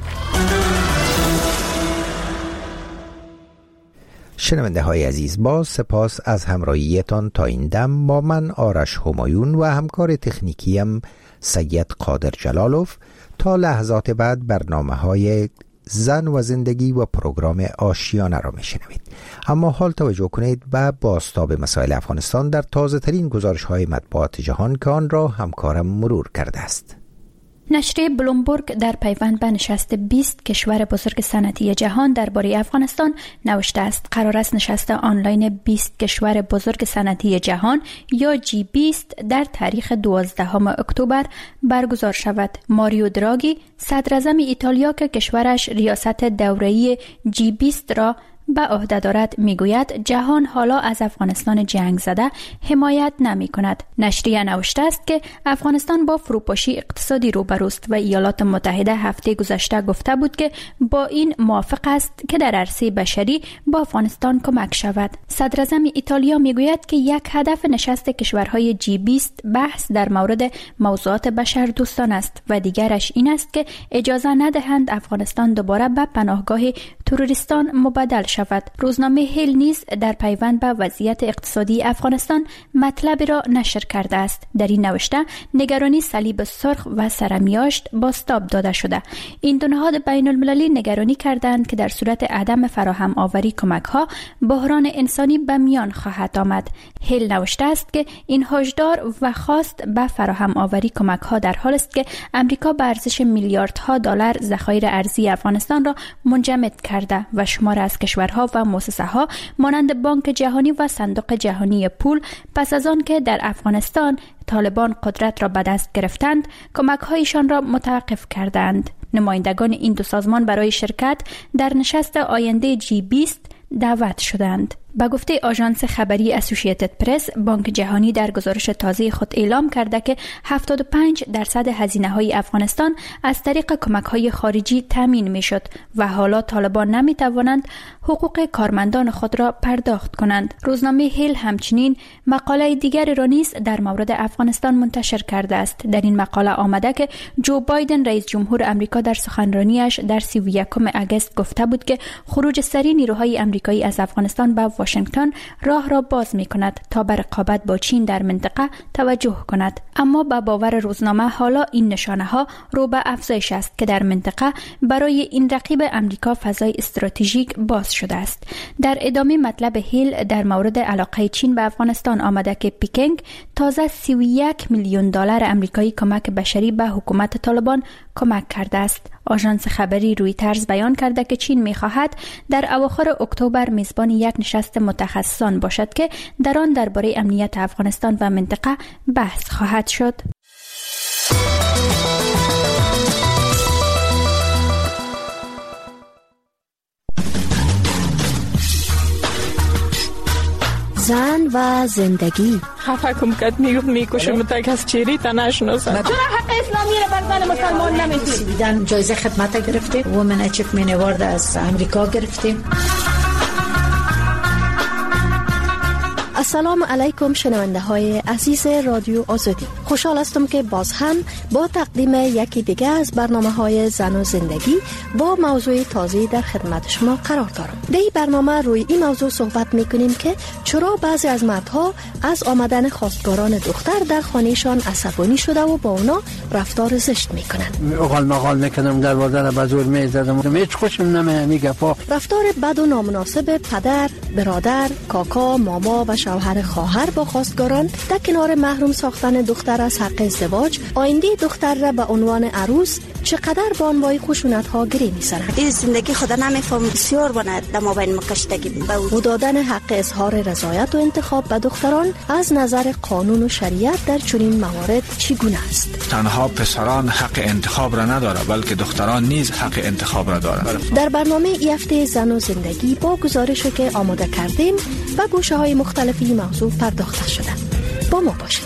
شنونده های عزیز، با سپاس از همراهیتان تا این دم با من آرش همایون و همکار تکنیکیم سید قادر جلالوف. تا لحظات بعد برنامه های زن و زندگی و پروگرام آشیانه را میشنوید. اما حال توجه کنید به بازتاب مسائل افغانستان در تازه ترین گزارش های مطبوعات جهان که آن را همکارم مرور کرده است. نشریه بلومبرگ در پیوند به نشست بیست کشور بزرگ صنعتی جهان درباره افغانستان نوشته است قرار است نشست آنلاین بیست کشور بزرگ صنعتی جهان یا جی بیست در تاریخ دوازدهم اکتبر برگزار شود. ماریو دراگی صدراعظم ایتالیا که کشورش ریاست دوره‌ای جی بیست را به عهده دارد میگوید جهان حالا از افغانستان جنگ زده حمایت نمی کند. نشریه نوشته است که افغانستان با فروپاشی اقتصادی روبروست و ایالات متحده هفته گذشته گفته بود که با این موافق است که در عرصه بشری با افغانستان کمک شود. صدراعظم ایتالیا میگوید که یک هدف نشست کشورهای جی بیست بحث در مورد موضوعات بشر دوستان است و دیگرش این است که اجازه ندهند افغانستان دوباره به پناهگاه تروریستان مبادل شود. روزنامه هیل نیز در پیوند به وضعیت اقتصادی افغانستان مطلب را نشر کرده است. در این نوشته نگرانی صلیب سرخ و سرمیاشت بازتاب داده شده. این دو نهاد بین المللی نگرانی کردند که در صورت عدم فراهم آوری کمک ها بحران انسانی به میان خواهد آمد. هیل نوشته است که این هشدار و خواست به فراهم آوری کمک ها در حال است که امریکا به ارزش میلیاردها دلار ذخایر ارزی افغانستان را منجمد کرده و شمار از کشورها و مؤسسه ها مانند بانک جهانی و صندوق جهانی پول پس از آن که در افغانستان طالبان قدرت را به دست گرفتند کمک هایشان را متوقف کردند. نمایندگان این دو سازمان برای شرکت در نشست آینده جی بیست دعوت شدند. با گفته آژانس خبری اسوسییتد پرس، بانک جهانی در گزارش تازه خود اعلام کرده که هفتاد و پنج درصد هزینه‌های افغانستان از طریق کمک‌های خارجی تامین می‌شد و حالا طالبان نمی‌توانند حقوق کارمندان خود را پرداخت کنند. روزنامه هیل همچنین مقاله دیگر را نیز در مورد افغانستان منتشر کرده است. در این مقاله آمده که جو بایدن رئیس جمهور آمریکا در سخنرانیش در سی و یکم اگست گفته بود که خروج سریع نیروهای آمریکایی از افغانستان به واشنگتن راه را باز می کند تا به رقابت با چین در منطقه توجه کند. اما با باور روزنامه حالا این نشانه ها رو به افزایش است که در منطقه برای این رقیب امریکا فضای استراتژیک باز شده است. در ادامه مطلب هیل در مورد علاقه چین به افغانستان آمده که پیکنگ تازه سی و یک میلیون دلار آمریکایی کمک بشری به حکومت طالبان کمک کرده است. آژانس خبری رویترز بیان کرده که چین می‌خواهد در اواخر اکتبر میزبان یک نشست متخصصان باشد که در آن درباره امنیت افغانستان و منطقه بحث خواهد شد. زن و زندگی. خفه کم کد میگفت میکشم تا کس چیری تا نشناسم. چرا حق اسلامی را بر زن مسلمان نمیتونی؟ دیدن جایزه خدمت گرفتیم، وومن اچیومنت اوارد از امریکا گرفتیم. السلام علیکم شنونده های عزیز رادیو آزادی. خوشحال هستم که باز هم با تقدیم یکی دیگه از برنامه های زن و زندگی با موضوع تازه در خدمت شما قرار دارم. در این برنامه روی این موضوع صحبت میکنیم که چرا بعضی از مردها از آمدن خواستگاران دختر در خانهشان عصبانی شده و با اونا رفتار زشت میکنن. اقال مقال میکنم در وردن بزرگ میزدم، هیچ خوشم نمیاد میگفا. رفتار بد و نامناسب پدر، برادر، کاکا، ماما و شوهر خواهر با خواستگاران در کنار محروم ساختن دختر از حق ازدواج، آینده دختر را به عنوان عروس چقدر با انواع خشونت ها گری می‌سرند. این زندگی خدا نمیفهم بسیار بناد در مابین مکشتگی و دادن حق اظهار رضایت و انتخاب به دختران از نظر قانون و شریعت در چنین موارد چگونه است؟ تنها پسران حق انتخاب را نداره بلکه دختران نیز حق انتخاب را دارند. در برنامه این هفته زن و زندگی با گزارشی که آماده کردیم و گوشه‌های مختلفی موضوع پرداخته شده. با ما باشید.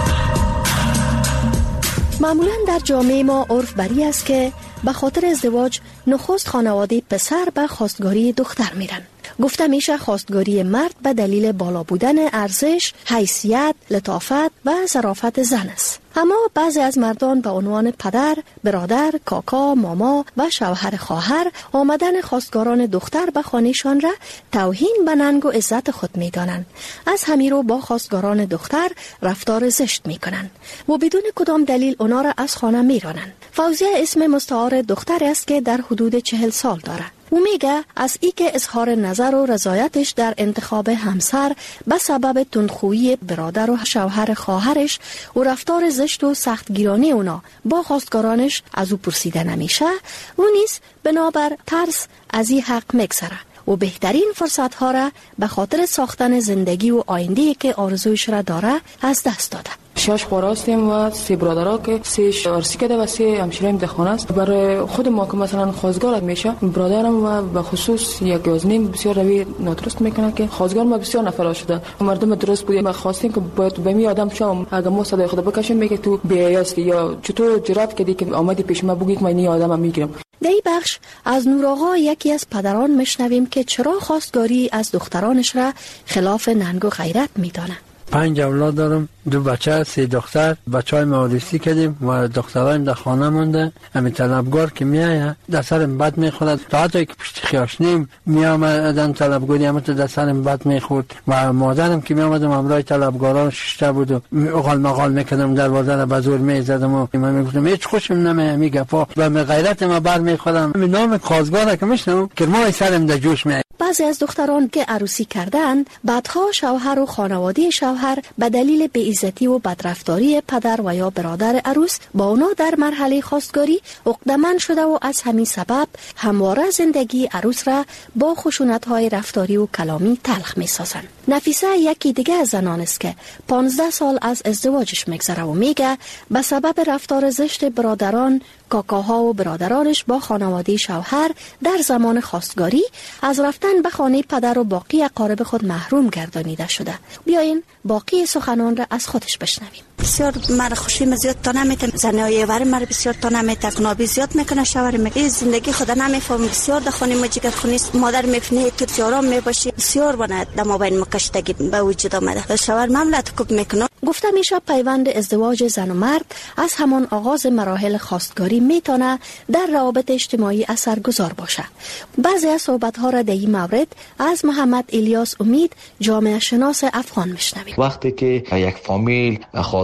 معمولاً در جامعه ما عرف بری است که به خاطر ازدواج نخست خانواده پسر به خواستگاری دختر میرن. گفته میشه خواستگاری مرد به دلیل بالا بودن ارزش، حیثیت، لطافت و ظرافت زن است. اما بعضی از مردان به عنوان پدر، برادر، کاکا، ماما و شوهر خواهر آمدن خواستگاران دختر به خانهشان را توهین به ننگ و عزت خود میدانند. از همین رو با خواستگاران دختر رفتار زشت میکنند و بدون کدام دلیل اونا را از خانه میرانند. فوزیه اسم مستعار دختر است که در حدود چهل سال دارد. او میگه از ای که اظهار نظر و رضایتش در انتخاب همسر به سبب تندخویی برادر و شوهر خواهرش و رفتار زشت و سختگیرانه اونا با خواستگارانش از او پرسیده نمیشه، او نیز بنابر ترس از این حق میگذره و بهترین فرصت ها را به خاطر ساختن زندگی و آینده‌ای که آرزویش را داره از دست داده. شش خواهر هستیم و سه برادرها که سه ارسی کرده و سه همشیریم در خانه است. برای خود ما که مثلا خواستگار میشه، برادرم و به خصوص یک یازنیم بسیار روی نادرست میکنه که خواستگار ما بسیار نفرا شده. مردم درست بود. ما خواستیم که باید به می آدم شام اگه ما صدای خدا بکشیم میگه تو بیایستی یا چطور جرأت کردی که آمدی پیش ما بگی که من این آدمم میگیرم. در این بخش از نور آقا یکی از پدران میشنویم که چرا خواستگاری از دخترانش را خلاف ننگ و غیرت میدانه. پنج اولاد دارم، دو بچه، سه دختر. بچهای مورثی کردیم و دخترایم در خانه مونده. همین طلبگار که میایه در سرم بد میخورد، تا حتی که پشت خیاشنیم میامدن طلبگاری هم در سرم بد میخورد و مادرم که میامدم همراه طلبگاران ششته بود و اقال مقال میکردم در وردن بزرگ میزدم و من میگفتم هیچ خوشم نمیاد میگفا و غیرت ما بر میخورم. نام خواستگار که میشنم که ما سرم در جوش میاد. بعضی از دختران که عروسی کردند بعدها شوهر و خانواده شوهر به دلیل بی‌عزتی و بدرفتاری پدر و یا برادر عروس با اونا در مرحله خواستگاری عقده‌مند شده و از همین سبب همواره زندگی عروس را با خشونت‌های رفتاری و کلامی تلخ می‌سازند. نفیسه یکی دیگه از زنان است که پانزده سال از ازدواجش میگذره و میگه به سبب رفتار زشت برادران، کاکاها و برادرانش با خانواده شوهر در زمان خواستگاری از رفتن به خانه پدر و باقی اقارب خود محروم گردانیده شده. بیاین باقی سخنان را از خودش بشنویم. بسیار مرا خوشی زیاد تا نمیتم، زنای ور مرا بسیار تا نمیتم، کنابی زیاد میکنه، شوهر می این زندگی خدا نمیفهم بسیار در خانه ما جگر خونی مادر میفنه تو جارام میباشی بسیار بناد در مابین مکشتگی به وجود آمده. شوهر مملت کوب میکنه. گفته میشه پیوند ازدواج زن و مرد از همان آغاز مراحل خواستگاری میتونه در روابط اجتماعی اثرگذار باشه. بعضی از صحبت ها را در این مورد از محمد الیاس امید، جامعه شناس افغان میشنویم. وقتی که یک فامیل خواست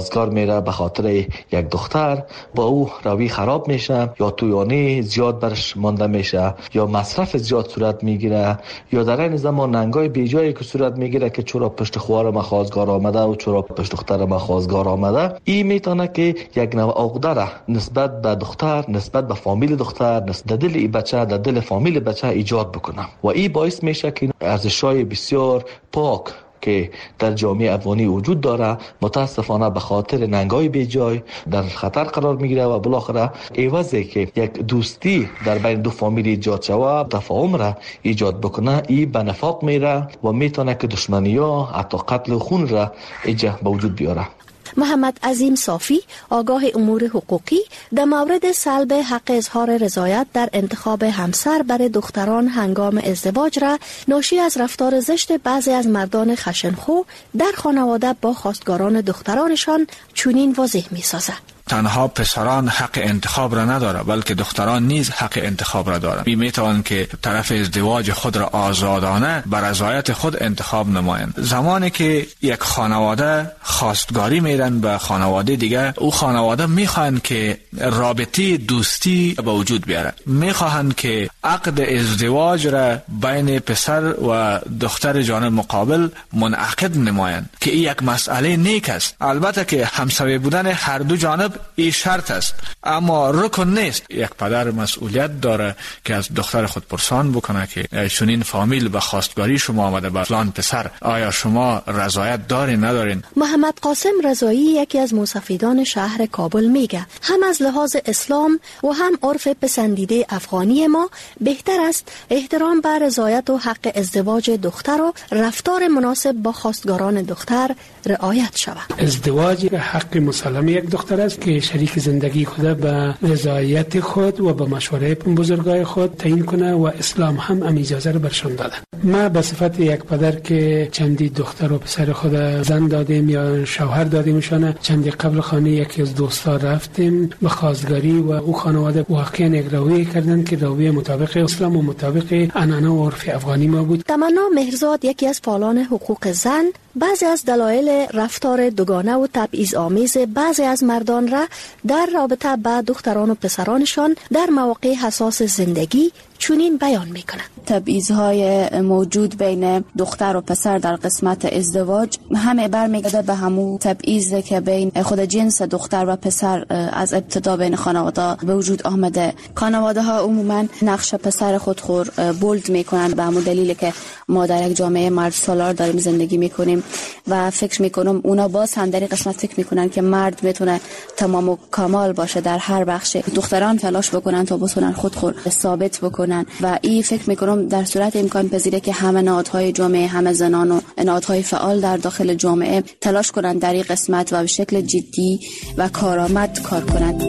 خواستگار میره به خاطر یک دختر، با او روی خراب میشه یا تویانی زیاد برش مانده میشه یا مصرف زیاد صورت میگیره یا در این زمان ننگای بیجایی که صورت میگیره که چرا پشت خوار ما خواستگار آمده و چرا پشت دختر ما خواستگار آمده. این میتونه که یک نوع عقده نسبت به دختر، نسبت به فامیل دختر، نسبت دل ای بچه، در دل فامیل بچه ایجاد بکنه و این باعث میشه که ارزش‌های بسیار پاک که در جامعه افغانی وجود داره متاسفانه به خاطر ننگای بیجای در خطر قرار میگیره و بالاخره عوضی که یک دوستی در بین دو فامیل ایجاد شوه، تفاهم را ایجاد بکنه، این به نفاق میره و میتونه که دشمنی ها حتی قتل و خون را ایجاد به وجود بیاره. محمد عظیم صافی آگاه امور حقوقی در مورد سلب حق اظهار رضایت در انتخاب همسر برای دختران هنگام ازدواج را ناشی از رفتار زشت بعضی از مردان خشنخو در خانواده با خواستگاران دخترانشان چنین واضح می سازد. تنها پسران حق انتخاب را نداره بلکه دختران نیز حق انتخاب را دارند. می توان که طرف ازدواج خود را آزادانه بر رضایت خود انتخاب نمایند. زمانی که یک خانواده خواستگاری میرن به خانواده دیگه، او خانواده میخواهند که رابطه دوستی به وجود بیاره، میخواهند که عقد ازدواج را بین پسر و دختر جانب مقابل منعقد نمایند که این یک مسئله نیک است. البته که همسایه بودن هر دو جانب این شرط است، اما رکن نیست. یک پدر مسئولیت داره که از دختر خود پرسان بکنه که چنین فامیل به خواستگاری شما آمده به فلان پسر، آیا شما رضایت دارین ندارین؟ محمد قاسم رضایی یکی از موسفیدان شهر کابل میگه هم از لحاظ اسلام و هم عرف پسندیده افغانی ما بهتر است احترام بر رضایت و حق ازدواج دختر و رفتار مناسب با خواستگاران دختر رعایت شود. ازدواج حق مسلم یک دختر است که شریک زندگی خود به رضایت خود و به مشوره بزرگای خود تعیین کنه و اسلام هم ام اجازه رو برشان داده. ما به صفت یک پدر که چندی دختر و پسر خود زن دادیم یا شوهر دادیمشان، چندی قبل خانه یکی از دوستا رفتیم به خواستگاری و او خانواده واقعا یک رویه کردن که رویه مطابق اسلام و مطابق عنعنه و عرف افغانی ما بود. تمنا مهرزاد یکی از فعالان حقوق زن بعضی از دلایل رفتار دوگانه و تبعیض آمیز بعضی از مردان را در رابطه با دختران و پسرانشان در مواقع حساس زندگی چنین بیان میکنه. تبعیض‌های موجود بین دختر و پسر در قسمت ازدواج همه برمیگرده به همون تبعیض که بین خود جنس دختر و پسر از ابتدا بین خانواده به وجود آمده. خانواده ها عموما نقش پسر خود خور بولد میکنن به همون دلیل که ما در یک جامعه مرد سالار داریم زندگی میکنیم و فکر میکنم اونا باز هم در این قسمت فکر میکنن که مرد میتونه تمام و کمال باشه در هر بخش. دختران تلاش بکنن تا بتونن خود خود ثابت بکنن و این فکر میکنم در صورت امکان پذیره که همه نهادهای جامعه، همه زنان و نهادهای فعال در داخل جامعه تلاش کنن در این قسمت و به شکل جدی و کارآمد کار کنند.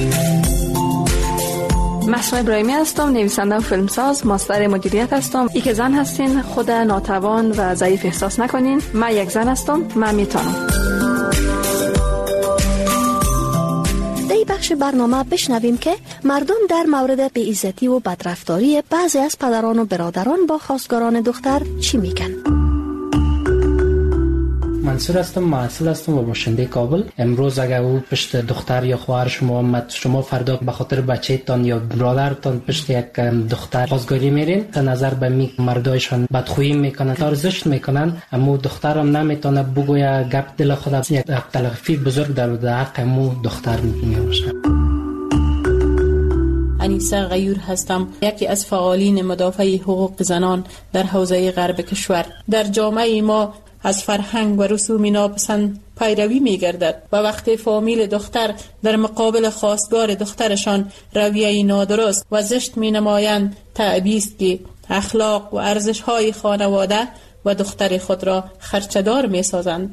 محسن ابراهیمی هستم، نویسنده و فیلمساز، ماستر مدیریت هستم. ای که زن هستین خود ناتوان و ضعیف احساس نکنین. من یک زن هستم، من میتونم. در بخش برنامه بشنویم که مردم در مورد بی‌عزتی و بدرفتاری بعضی از پدران و برادران با خواستگاران دختر چی میگن. منصور هستم، محصل هستم و باشنده کابل. امروز اگر او پشت دختر یا خواهر شما آمد، شما فردا به خاطر بچه‌تان یا برادرتان پشت یک دختر خواستگاری میرین، تا نظر به می مردایشان بدخویی میکنن، تارزشت میکنن، اما دخترم نمیتونه بگویه گپ دل خود، یک تلافی بزرگ در حق مو دختر میشه. انیسه غیور هستم، یکی از فعالین مدافع حقوق زنان در حوزه غرب کشور. در جامعه ما از فرهنگ و رسوم ناپسند پیروی می گردد و وقتی فامیل دختر در مقابل خواستگار دخترشان رویه نادرست و زشت می نمایند، تعبیست که اخلاق و ارزش های خانواده و دختر خود را خرچدار می سازند.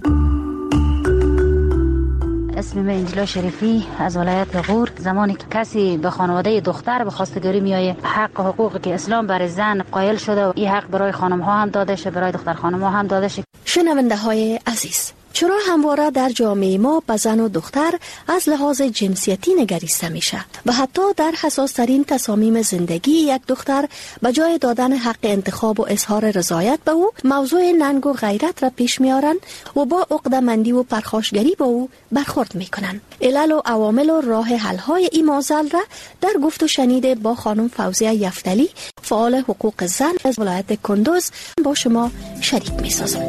اسم من انجلا شریفی از ولایت غور. زمانی که کسی به خانواده دختر به خواستگاری میآید، حق و حقوقی که اسلام برای زن قائل شده و این حق برای خانم ها هم داده شه، برای دختر خانم ها هم داده شه. شنونده های عزیز، چرا همواره در جامعه ما به زن و دختر از لحاظ جنسیتی نگریسته میشه و حتی در حساس ترین تصامیم زندگی یک دختر به جای دادن حق انتخاب و اظهار رضایت به او موضوع ننگ و غیرت را پیش میارن و با عقده‌مندی و پرخاشگری با او برخورد میکنن. علل و عوامل و راه حل های این معضل را در گفت و شنید با خانم فوزیه یفتلی، فعال حقوق زن از ولایت کندوز، با شما شریک میسازم.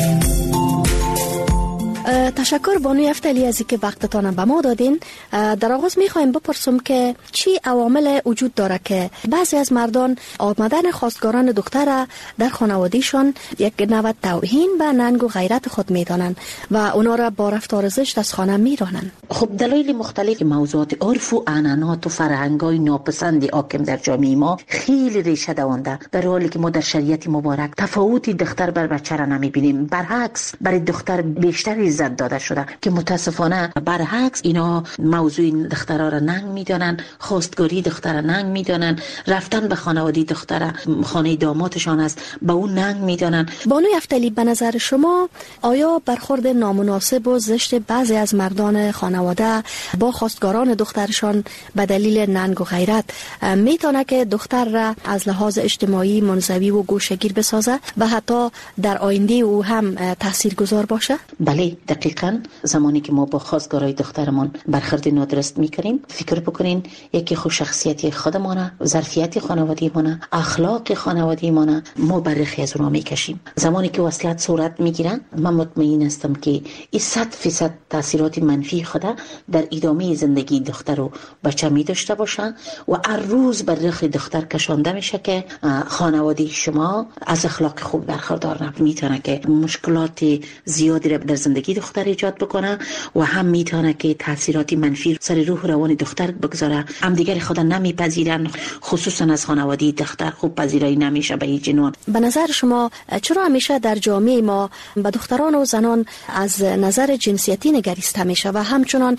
تشکر بانو یفتلی از اینکه وقتتان به ما دادین. در آغاز میخوایم بپرسم که چی عوامل وجود داره که بعضی از مردان آمدن خواستگاران دختر در خانوادهشان یک نوع توهین به ننگ و غیرت خود میدانند و اونا را با رفتار زشت از خانه میرانند؟ خب دلایل مختلف موضوعات عرف و عنعنات و فرهنگ‌های ناپسند حاکم در جامعه ما خیلی ریشه دوانده، در حالی که ما در شریعت مبارک تفاوتی دختر بر بچه را نمیبینیم. برعکس برای دختر بیشتر عزت داده شده که متاسفانه برعکس اینا موضوع دخترها را ننگ میدانن، خواستگاری دختر را ننگ میدانن، رفتن به خانواده دختر خانه دامادشان است به اون ننگ میدانن. بانو یفتلی، به نظر شما آیا برخورد نامناسب و زشت بعضی از مردان خانواده با خواستگاران دخترشان به دلیل ننگ و غیرت میتونه که دختر را از لحاظ اجتماعی منزوی و گوشه‌گیر بسازه و حتی در آینده او هم تاثیرگذار باشه؟ بله، دقیقاً. زمانی که ما با خواستگارای دخترمان برخورد نادرست میکنیم، فکر بکنین یکی خوش شخصیتی خودمانه، ظرفیت خانوادگیمانه، اخلاق خانوادگیمانه ما برخی از اونها میکشیم. زمانی که وصلت صورت میگیرن، من مطمئن هستم که این صد فیصد تاثیرات منفی خود در ادامه زندگی دختر و بچه می داشته باشن و هر روز بر رخ دختر کشانده میشه که خانواده شما از اخلاق خوب برخوردار نبود. میتونه که مشکلات زیادی را در زندگی دختر ایجاد بکنه و هم میتونه که تاثیرات منفی سر روح روان دختر بگذاره. هم دیگر خود نمیپذیرن، خصوصا از خانواده دختر خوب پذیرایی نمیشه به هیچ عنوان. به نظر شما چرا همیشه در جامعه ما به دختران و زنان از نظر جنسیتی نگریسته میشه و همچنان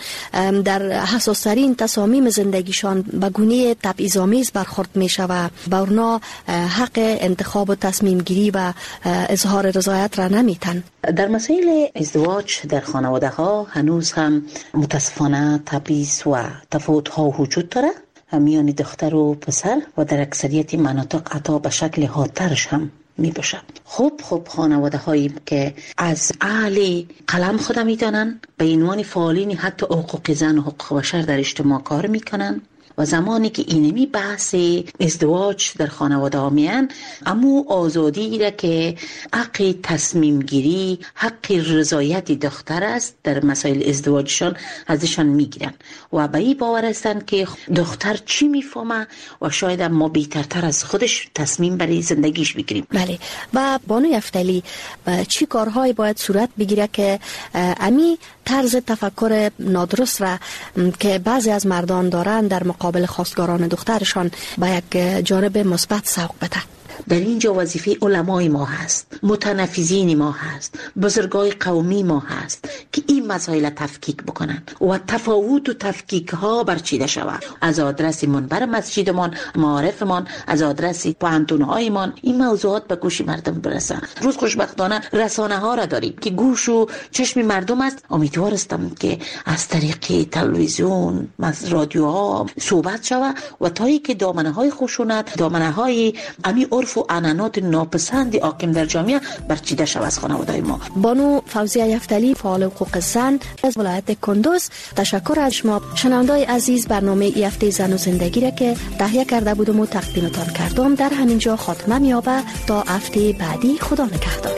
در حساس‌ترین تصامیم زندگیشان به گونه تبعیض‌آمیز برخورد میشه و به اونها حق انتخاب و تصمیم گیری و اظهار رضایت را نمیتن؟ در مسائل ازدواج در خانواده ها هنوز هم متاسفانه تبعیض و تفاوت ها وجود داره میان دختر و پسر و در اکثریت مناطق حتی به شکل حادترش هم می باشه. خوب خوب خانواده هایی که از اهل قلم خود می دانن به عنوان فعالین حتی حقوق زن و حقوق بشر در اجتماع کار می کنن و زمانی که اینمی بحث ازدواج در خانواده ها میان، اما آزادی را که حق تصمیم گیری، حق رضایت دختر است در مسائل ازدواجشان ازشان میگیرن و به این باور هستند که دختر چی میفهمه و شاید ما بهترتر از خودش تصمیم برای زندگیش بگیریم. بله. و بانو یفتلی، چی کارهایی باید صورت بگیره که امی طرز تفکر نادرست را که بعضی از مردان دارند در مقابل خواستگاران دخترشان به یک جانب مثبت سوق بده؟ در اینجا وظیفه علمای ما هست، متنفذین ما هست، بزرگای قومی ما هست که این مسائل تفکیک بکنن و تفاوت و تفکیک ها برچیده شود. از آدرس منبر مسجدمان، معارفمان، از آدرس پوهنتون‌هایمان این موضوعات به گوش مردم برسن. روز خوشبختانه رسانه ها را داریم که گوش و چشم مردم است. امیدوار هستم که از طریق تلویزیون، از رادیوها صحبت شود و تایی که دامنه های خشونت، دامنه های امی عرف و عنعنات ناپسند حاکم در جامعه برچیده شود از خانواده ما. بانو فوزیه یفتلی، فعال حقوق زن از ولایت کندوز، تشکر از شما. شنوندای عزیز، برنامه ای هفته زن و زندگی را که تهیه کرده بودم و تقدیمتان کردم در همینجا خاتمه می‌یابد. تا هفته بعدی، خدا نگهدار.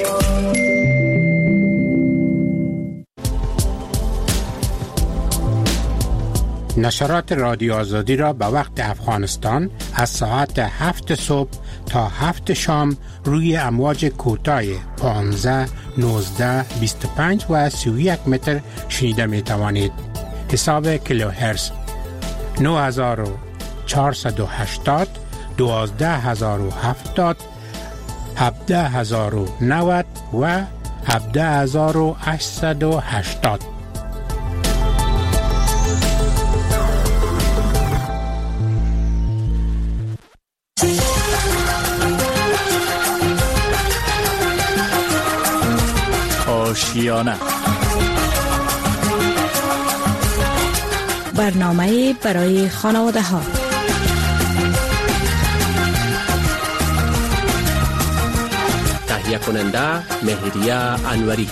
نشرات رادیو آزادی را به وقت افغانستان از ساعت هفت صبح تا هفت شام روی امواج کوتاه پانزده، نوزده، بیست و پنج و سی و یک متر شنیده می توانید. حساب کیلوهرتز نه هزار و چهارصد و هشتاد، دوازده هزار و هفتاد، هفده هزار و نود و هفده هزار و هشتصد و هشتاد. آشیانه برنامه برای خانواده ها. تهیه کننده مهریه انوری.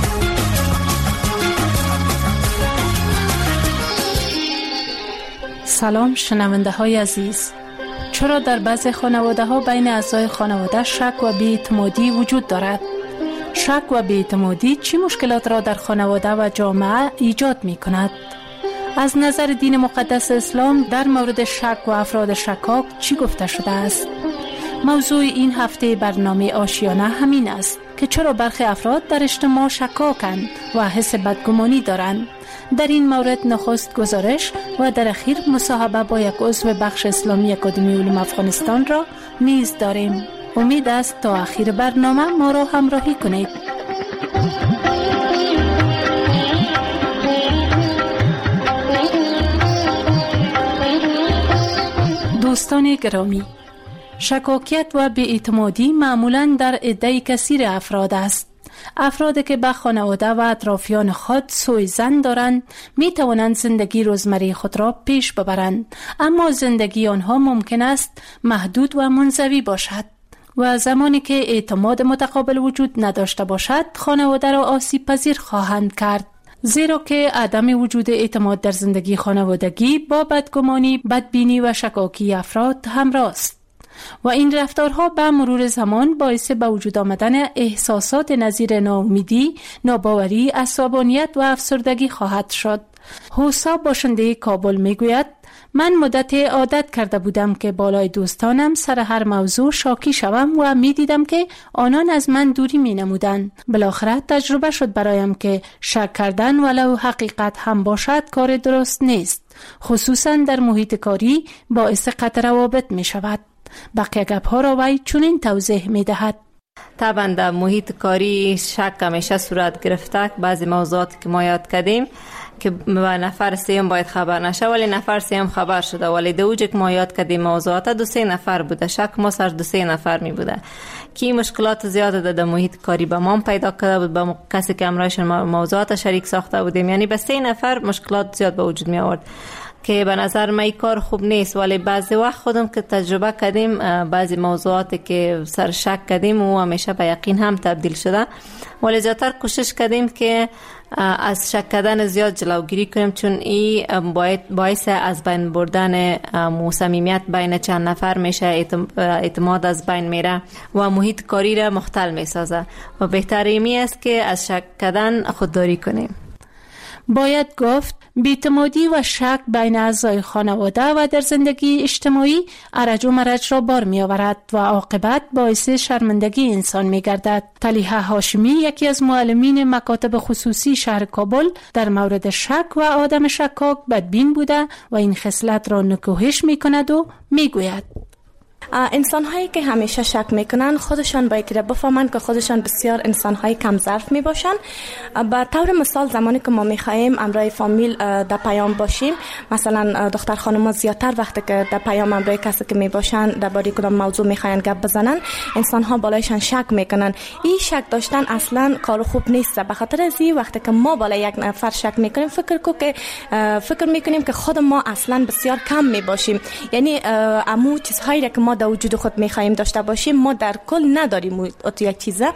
سلام شنونده های عزیز. چرا در بعضی خانواده ها بین اعضای خانواده شک و بی‌اعتمادی وجود دارد؟ شک و بی‌اعتمادی چه مشکلات را در خانواده و جامعه ایجاد می کند؟ از نظر دین مقدس اسلام در مورد شک و افراد شکاک چی گفته شده است؟ موضوع این هفته برنامه آشیانه همین است که چرا برخی افراد در اجتماع شکاکند و حس بدگمانی دارند. در این مورد نخست گزارش و در اخیر مصاحبه با یک عضو بخش اسلامی اکادمی علوم افغانستان را نیز داریم. امید است تا آخر برنامه ما را همراهی کنید. دوستان گرامی، شکاکیت و بی‌اعتمادی معمولاً در عده کثیر افراد است. افرادی که به خانواده و اطرافیان خود سوء ظن دارند می توانند زندگی روزمره خود را پیش ببرند، اما زندگی آنها ممکن است محدود و منزوی باشد و زمانی که اعتماد متقابل وجود نداشته باشد خانواده را آسیب پذیر خواهند کرد، زیرا که عدم وجود اعتماد در زندگی خانوادگی با بدگمانی، بدبینی و شکاکی افراد همراه است و این رفتارها به مرور زمان باعث به وجود آمدن احساسات نظیر ناامیدی، ناباوری، عصبانیت و افسردگی خواهد شد. حساب باشنده کابل میگوید: من مدت عادت کرده بودم که بالای دوستانم سر هر موضوع شاکی شوم و می دیدم که آنان از من دوری می نمودند. بالاخره تجربه شد برایم که شک کردن ولو حقیقت هم باشد کار درست نیست، خصوصا در محیط کاری باعث قطع روابط می شود. بقیه گپ ها را وی چنین توضیح می دهد: طبعا در محیط کاری شک همیشه صورت گرفته. بعضی موضوعات که ما یاد کردیم که به نفر سیم باید خبر نشه ولی نفر سیم خبر شده، ولی دو اوجه که ما یاد کردیم موضوعات دو سه نفر بوده، شک ما سر دو سه نفر می بوده که مشکلات زیاده در محیط کاری به ما پیدا کرده بود، با کسی که امرایش موضوعات شریک ساخته بودیم، یعنی به سه نفر مشکلات زیاد به وجود می آورد که به نظر من کار خوب نیست. ولی بعضی وقت خودم که تجربه کردیم بعضی موضوعاتی که سر شک کردیم و همیشه به یقین هم تبدیل شده، ولی زیادتر کوشش کردیم که از شک کردن زیاد جلوگیری کنیم، چون این باید باعث از بین بردن صمیمیت بین چند نفر میشه، اعتماد از بین میره و محیط کاری را مختل میسازه و بهتری است که از شک کردن خودداری کنیم. باید گفت بی‌اعتمادی و شک بین اعضای خانواده و در زندگی اجتماعی ارج و مرج را بار می آورد و عاقبت باعث شرمندگی انسان می گردد. طلیحه هاشمی، یکی از معلمین مکاتب خصوصی شهر کابل، در مورد شک و آدم شکاک بدبین بوده و این خصلت را نکوهش می کند و می گوید: انسان هایی که همیشه شک میکنن خودشان باید بفهمند که خودشان بسیار انسان های کم ظرف می باشن. به طور مثال زمانی که ما میخواهیم امرای فامیل در پیام باشیم، مثلا دختر خانم زیادتر وقتی که در پیام امرای کسی که می باشن درباره کدام موضوع میخواین گپ بزنن، انسان ها بالایشان شک میکنن. این شک داشتن اصلا کار خوب نیست. به خاطر از این وقتی که ما بالای یک نفر شک میکنیم فکر کو که فکر میکنیم که خود ما اصلا بسیار کم می باشیم، یعنی امو چیزهایی که ما در وجود خود میخواهیم داشته باشیم ما در کل نداریم اتو یک چیزه.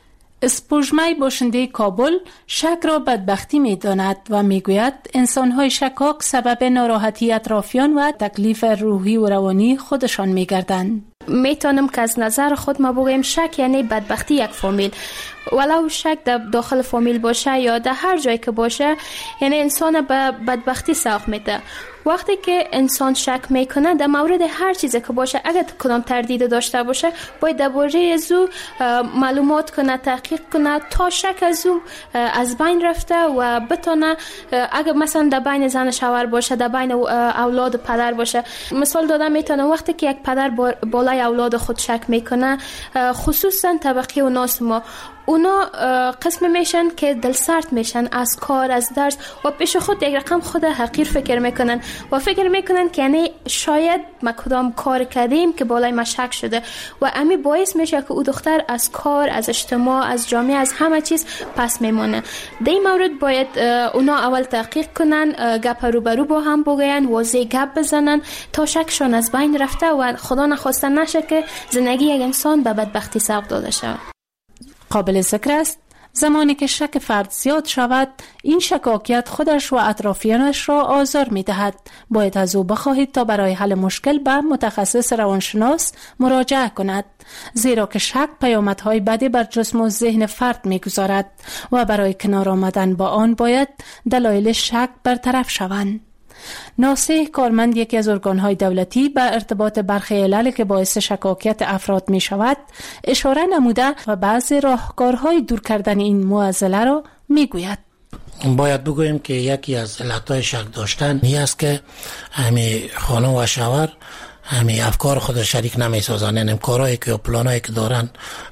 اسپوژمه باشنده کابل شک را بدبختی میداند و میگوید انسان‌های شکاک سبب ناراحتی اطرافیان و تکلیف روحی و روانی خودشان میگردند. میتونم که از نظر خود ما بگویم شک یعنی بدبختی یک فامیل، ولو شک در داخل فامیل باشه یا در هر جایی که باشه، یعنی انسان به بدبختی سوق میده. وقتی که انسان شک میکنه در مورد هر چیزی که باشه، اگر کدام تردید داشته باشه باید درباره از او معلومات کنه، تحقیق کنه تا شک از او از بین رفته و بتونه، اگر مثلا در بین زن شوهر باشه، در بین اولاد پدر باشه. مثال دادم میتونه وقتی که یک پدر بالای اولاد خود شک میکنه، خصوصا طبقه و ناس ما، اونا قسم میشن که دل سرد میشن از کار، از درس و پیش خود یک رقم خود حقیر فکر میکنن و فکر میکنن که یعنی شاید ما کدام کار کردیم که بالای ما شک شده و امی باعث میشه که او دختر از کار، از اجتماع، از جامعه، از همه چیز پس میمونه. در این مورد باید اونا اول تحقیق کنن، گپ روبرو با هم بگوین، واضح گپ بزنن تا شکشون از بین رفته و خدا نخواسته نشه که زندگی یک انسان به بدبختی سوق داده شود. قابل ذکر است زمانی که شک فرد زیاد شود، این شکاکیت خودش و اطرافیانش را آزار می دهد. باید از او بخواهید تا برای حل مشکل به متخصص روانشناس مراجعه کند، زیرا که شک پیامدهای بدی بر جسم و ذهن فرد می گذارد و برای کنار آمدن با آن باید دلایل شک برطرف شوند. ناصح کارمند یکی از ارگانهای دولتی به ارتباط برخی علل که باعث شکاکیت افراد می شود اشاره نموده و بعضی راهکارهای دور کردن این معضله را می گوید. باید بگوییم که یکی از علتهای شک داشتن این است که همی خانم و شوهر همی افکار خود شریک نمی سازن، یعنی کارهایی که پلانایی که دارن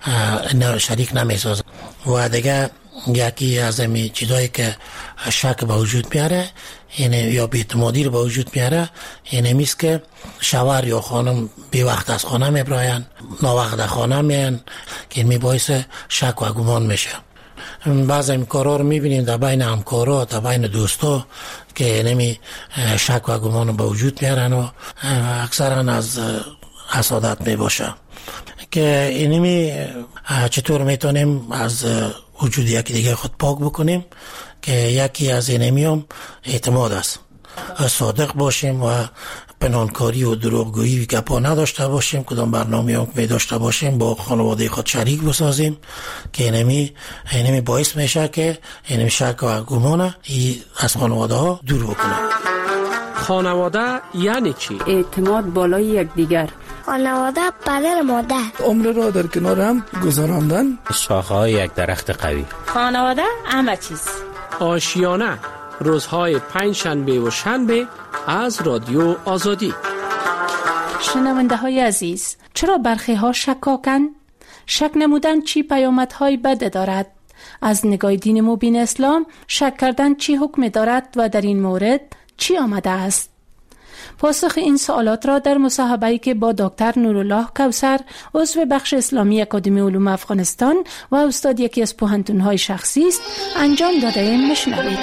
شریک نمی سازن و دیگه یکی از این چیزایی که شک به وجود میاره یعنی یا بی‌اعتمادی به وجود میاره یعنی میست که شوهر یا خانم بی وقت از خانه میبراین، ناوقت از خانه میان که می باعث شک و گمان میشه. بعضی این کارا رو میبینیم در بین همکارا، در بین دوستا که یعنی شک و گمان به وجود میارن و اکثرا از حسادت میباشه که اینمی چطور میتونیم از وجود یکی دیگه خود پاک بکنیم که یکی از اینمی هم اعتماد است. صادق باشیم و پنهانکاری و دروغگویی گپا نداشته باشیم، کدام برنامه هم می داشته باشیم با خانواده خود شریک بسازیم که اینمی اینمی باعث میشه که اینمی شک و گمان از خانواده ها دور بکنه. خانواده یعنی چی؟ اعتماد بالای یکدیگر. خانواده پدر مادر. عمر را در کنار هم گذراندن. شاخه‌های یک درخت قوی. خانواده همه چیز. آشیانه روزهای پنج شنبه و شنبه از رادیو آزادی. شنونده های عزیز، چرا برخی ها شکاکن؟ شک نمودن چی پیامدهای بد دارد؟ از نگاه دین مبین اسلام شک کردن چی حکم دارد و در این مورد چی آمده است؟ پاسخ این سوالات را در مصاحبه‌ای که با دکتر نورالله کوثر عضو بخش اسلامی اکادمی علوم افغانستان و استاد یکی از پوهنتون‌های شخصی است انجام داده میشنوید.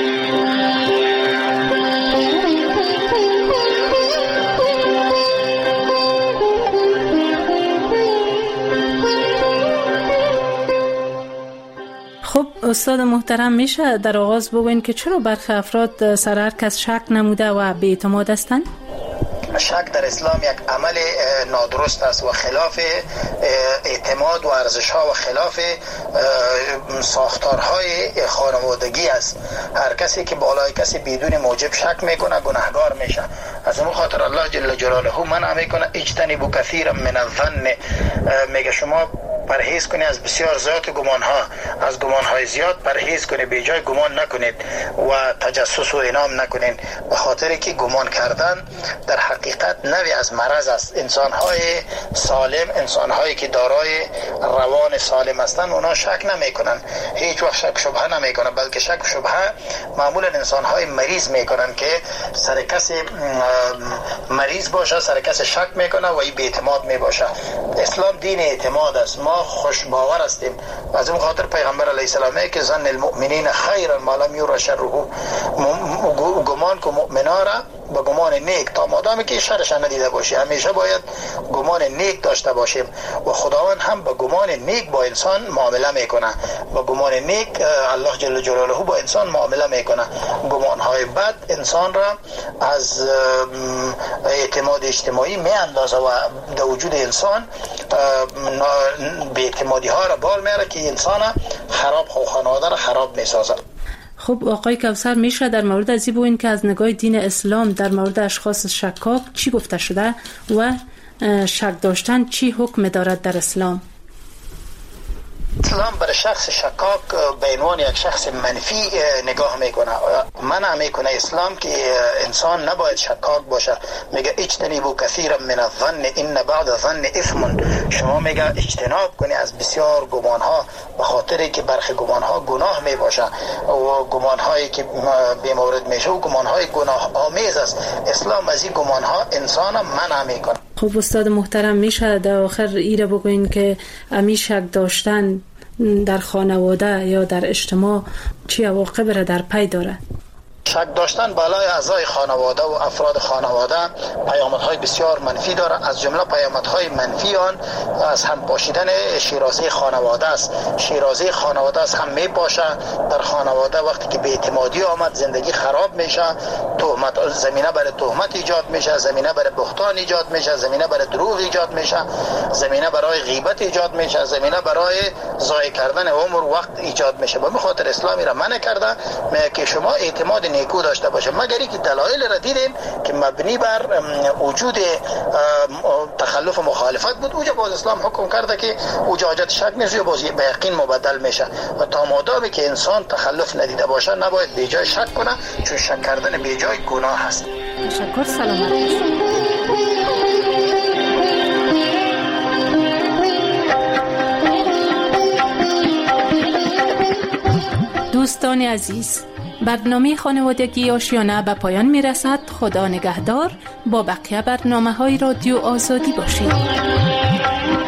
خب استاد محترم، میشه در آغاز بگوین که چرا برخی افراد سر هر کس شک نموده و بی‌اعتماد هستند؟ شک در اسلام یک عمل نادرست است و خلاف اعتماد و ارزش ها و خلاف ساختارهای خانوادگی است. هر کسی که بالای کسی بدون موجب شک میکنه گناهگار میشه. از اون خاطر الله جل جلاله منع میکنه اجتنبوا کثیرا من الظن، میگه شما پرهیز کنید از بسیار زیاد گمان ها، از گمان های زیاد پرهیز کنید، به جای گمان نکنید و تجسس و انام نکنید، به خاطر که گمان کردن در حقیقت نوعی از مرض است. انسان های سالم، انسان هایی که دارای روان سالم هستند اونا شک نمی کنن، هیچ وقت شک شبهه نمی کنن، بلکه شک شبهه معمولا انسان های مریض می کنن که سر کسی مریض باشه سر کسی شک می کنه و این بی اعتماد می باشه. اسلام دین اعتماد است، ما خوش باور هستیم. از اون خاطر پیغمبر علیه السلام که ظن المؤمنین خیرا ما لم یرى شره، گمان که مؤمنا را با گمان نیک تا مادامی که شرش ندیده باشی همیشه باید گمان نیک داشته باشیم و خداوند هم با گمان نیک با انسان معامله میکنه. با گمان نیک الله جل جلاله با انسان معامله میکنه. گمان های بد انسان را از اعتماد اجتماعی میاندازه و در وجود انسان به اعتمادی ها را بال میاره که انسان خراب و خانواده را خراب میسازه. خب آقای کوثر، میشه در مورد از این بگوین که از نگاه دین اسلام در مورد اشخاص شکاک چی گفته شده و شک داشتن چی حکم دارد در اسلام؟ اسلام برای شخص شکاک به عنوان یک شخص منفی نگاه میکنه، منع میکنه اسلام که انسان نباید شکاک باشه. میگه اجتنبوا کثیرا من الظن ان بعض الظن اثم. شما میگه اجتناب کنی از بسیار گمان ها، به خاطر که برخی گمان ها گناه می باشه و گمان هایی که به مورد میشه و گمان های گناه آمیز است. اسلام از این گمان ها انسان منع میکنه. خب استاد محترم، میشه در آخر ایره بگوین که امی شک داشتن در خانواده یا در اجتماع چی عواقب را در پی داره؟ شک داشتن بالای اعضای خانواده و افراد خانواده پیامدهای بسیار منفی دارد. از جمله پیامدهای منفی آن از هم پاشیدن شیرازه خانواده است. شیرازه خانواده است هم میپاشه در خانواده. وقتی که بی‌اعتمادی آمد زندگی خراب میشه، تهمت زمینه برای تهمت ایجاد میشه، زمینه برای بهتان ایجاد میشه، زمینه برای دروغ ایجاد میشه، زمینه برای غیبت ایجاد میشه، زمینه برای ضایع کردن عمر و وقت ایجاد میشه. به خاطر اسلامی را منع کرده که شما اعتماد نیکو داشته باشه، مگر اینکه دلایل را دیدین که مبنی بر وجود تخلف مخالفت بود. اوجا باز اسلام حکم کرده که اوجا حاجت شک نیست، یا باز به یقین مبدل میشه و تا مادامی که انسان تخلف ندیده باشه نباید به جای شک کنه، چون شک کردن به جای گناه است. تشکر. سلامت. دوستان عزیز، برنامه خانوادگی آشیانه به پایان می رسد. خدا نگهدار. با بقیه برنامه های رادیو آزادی باشید.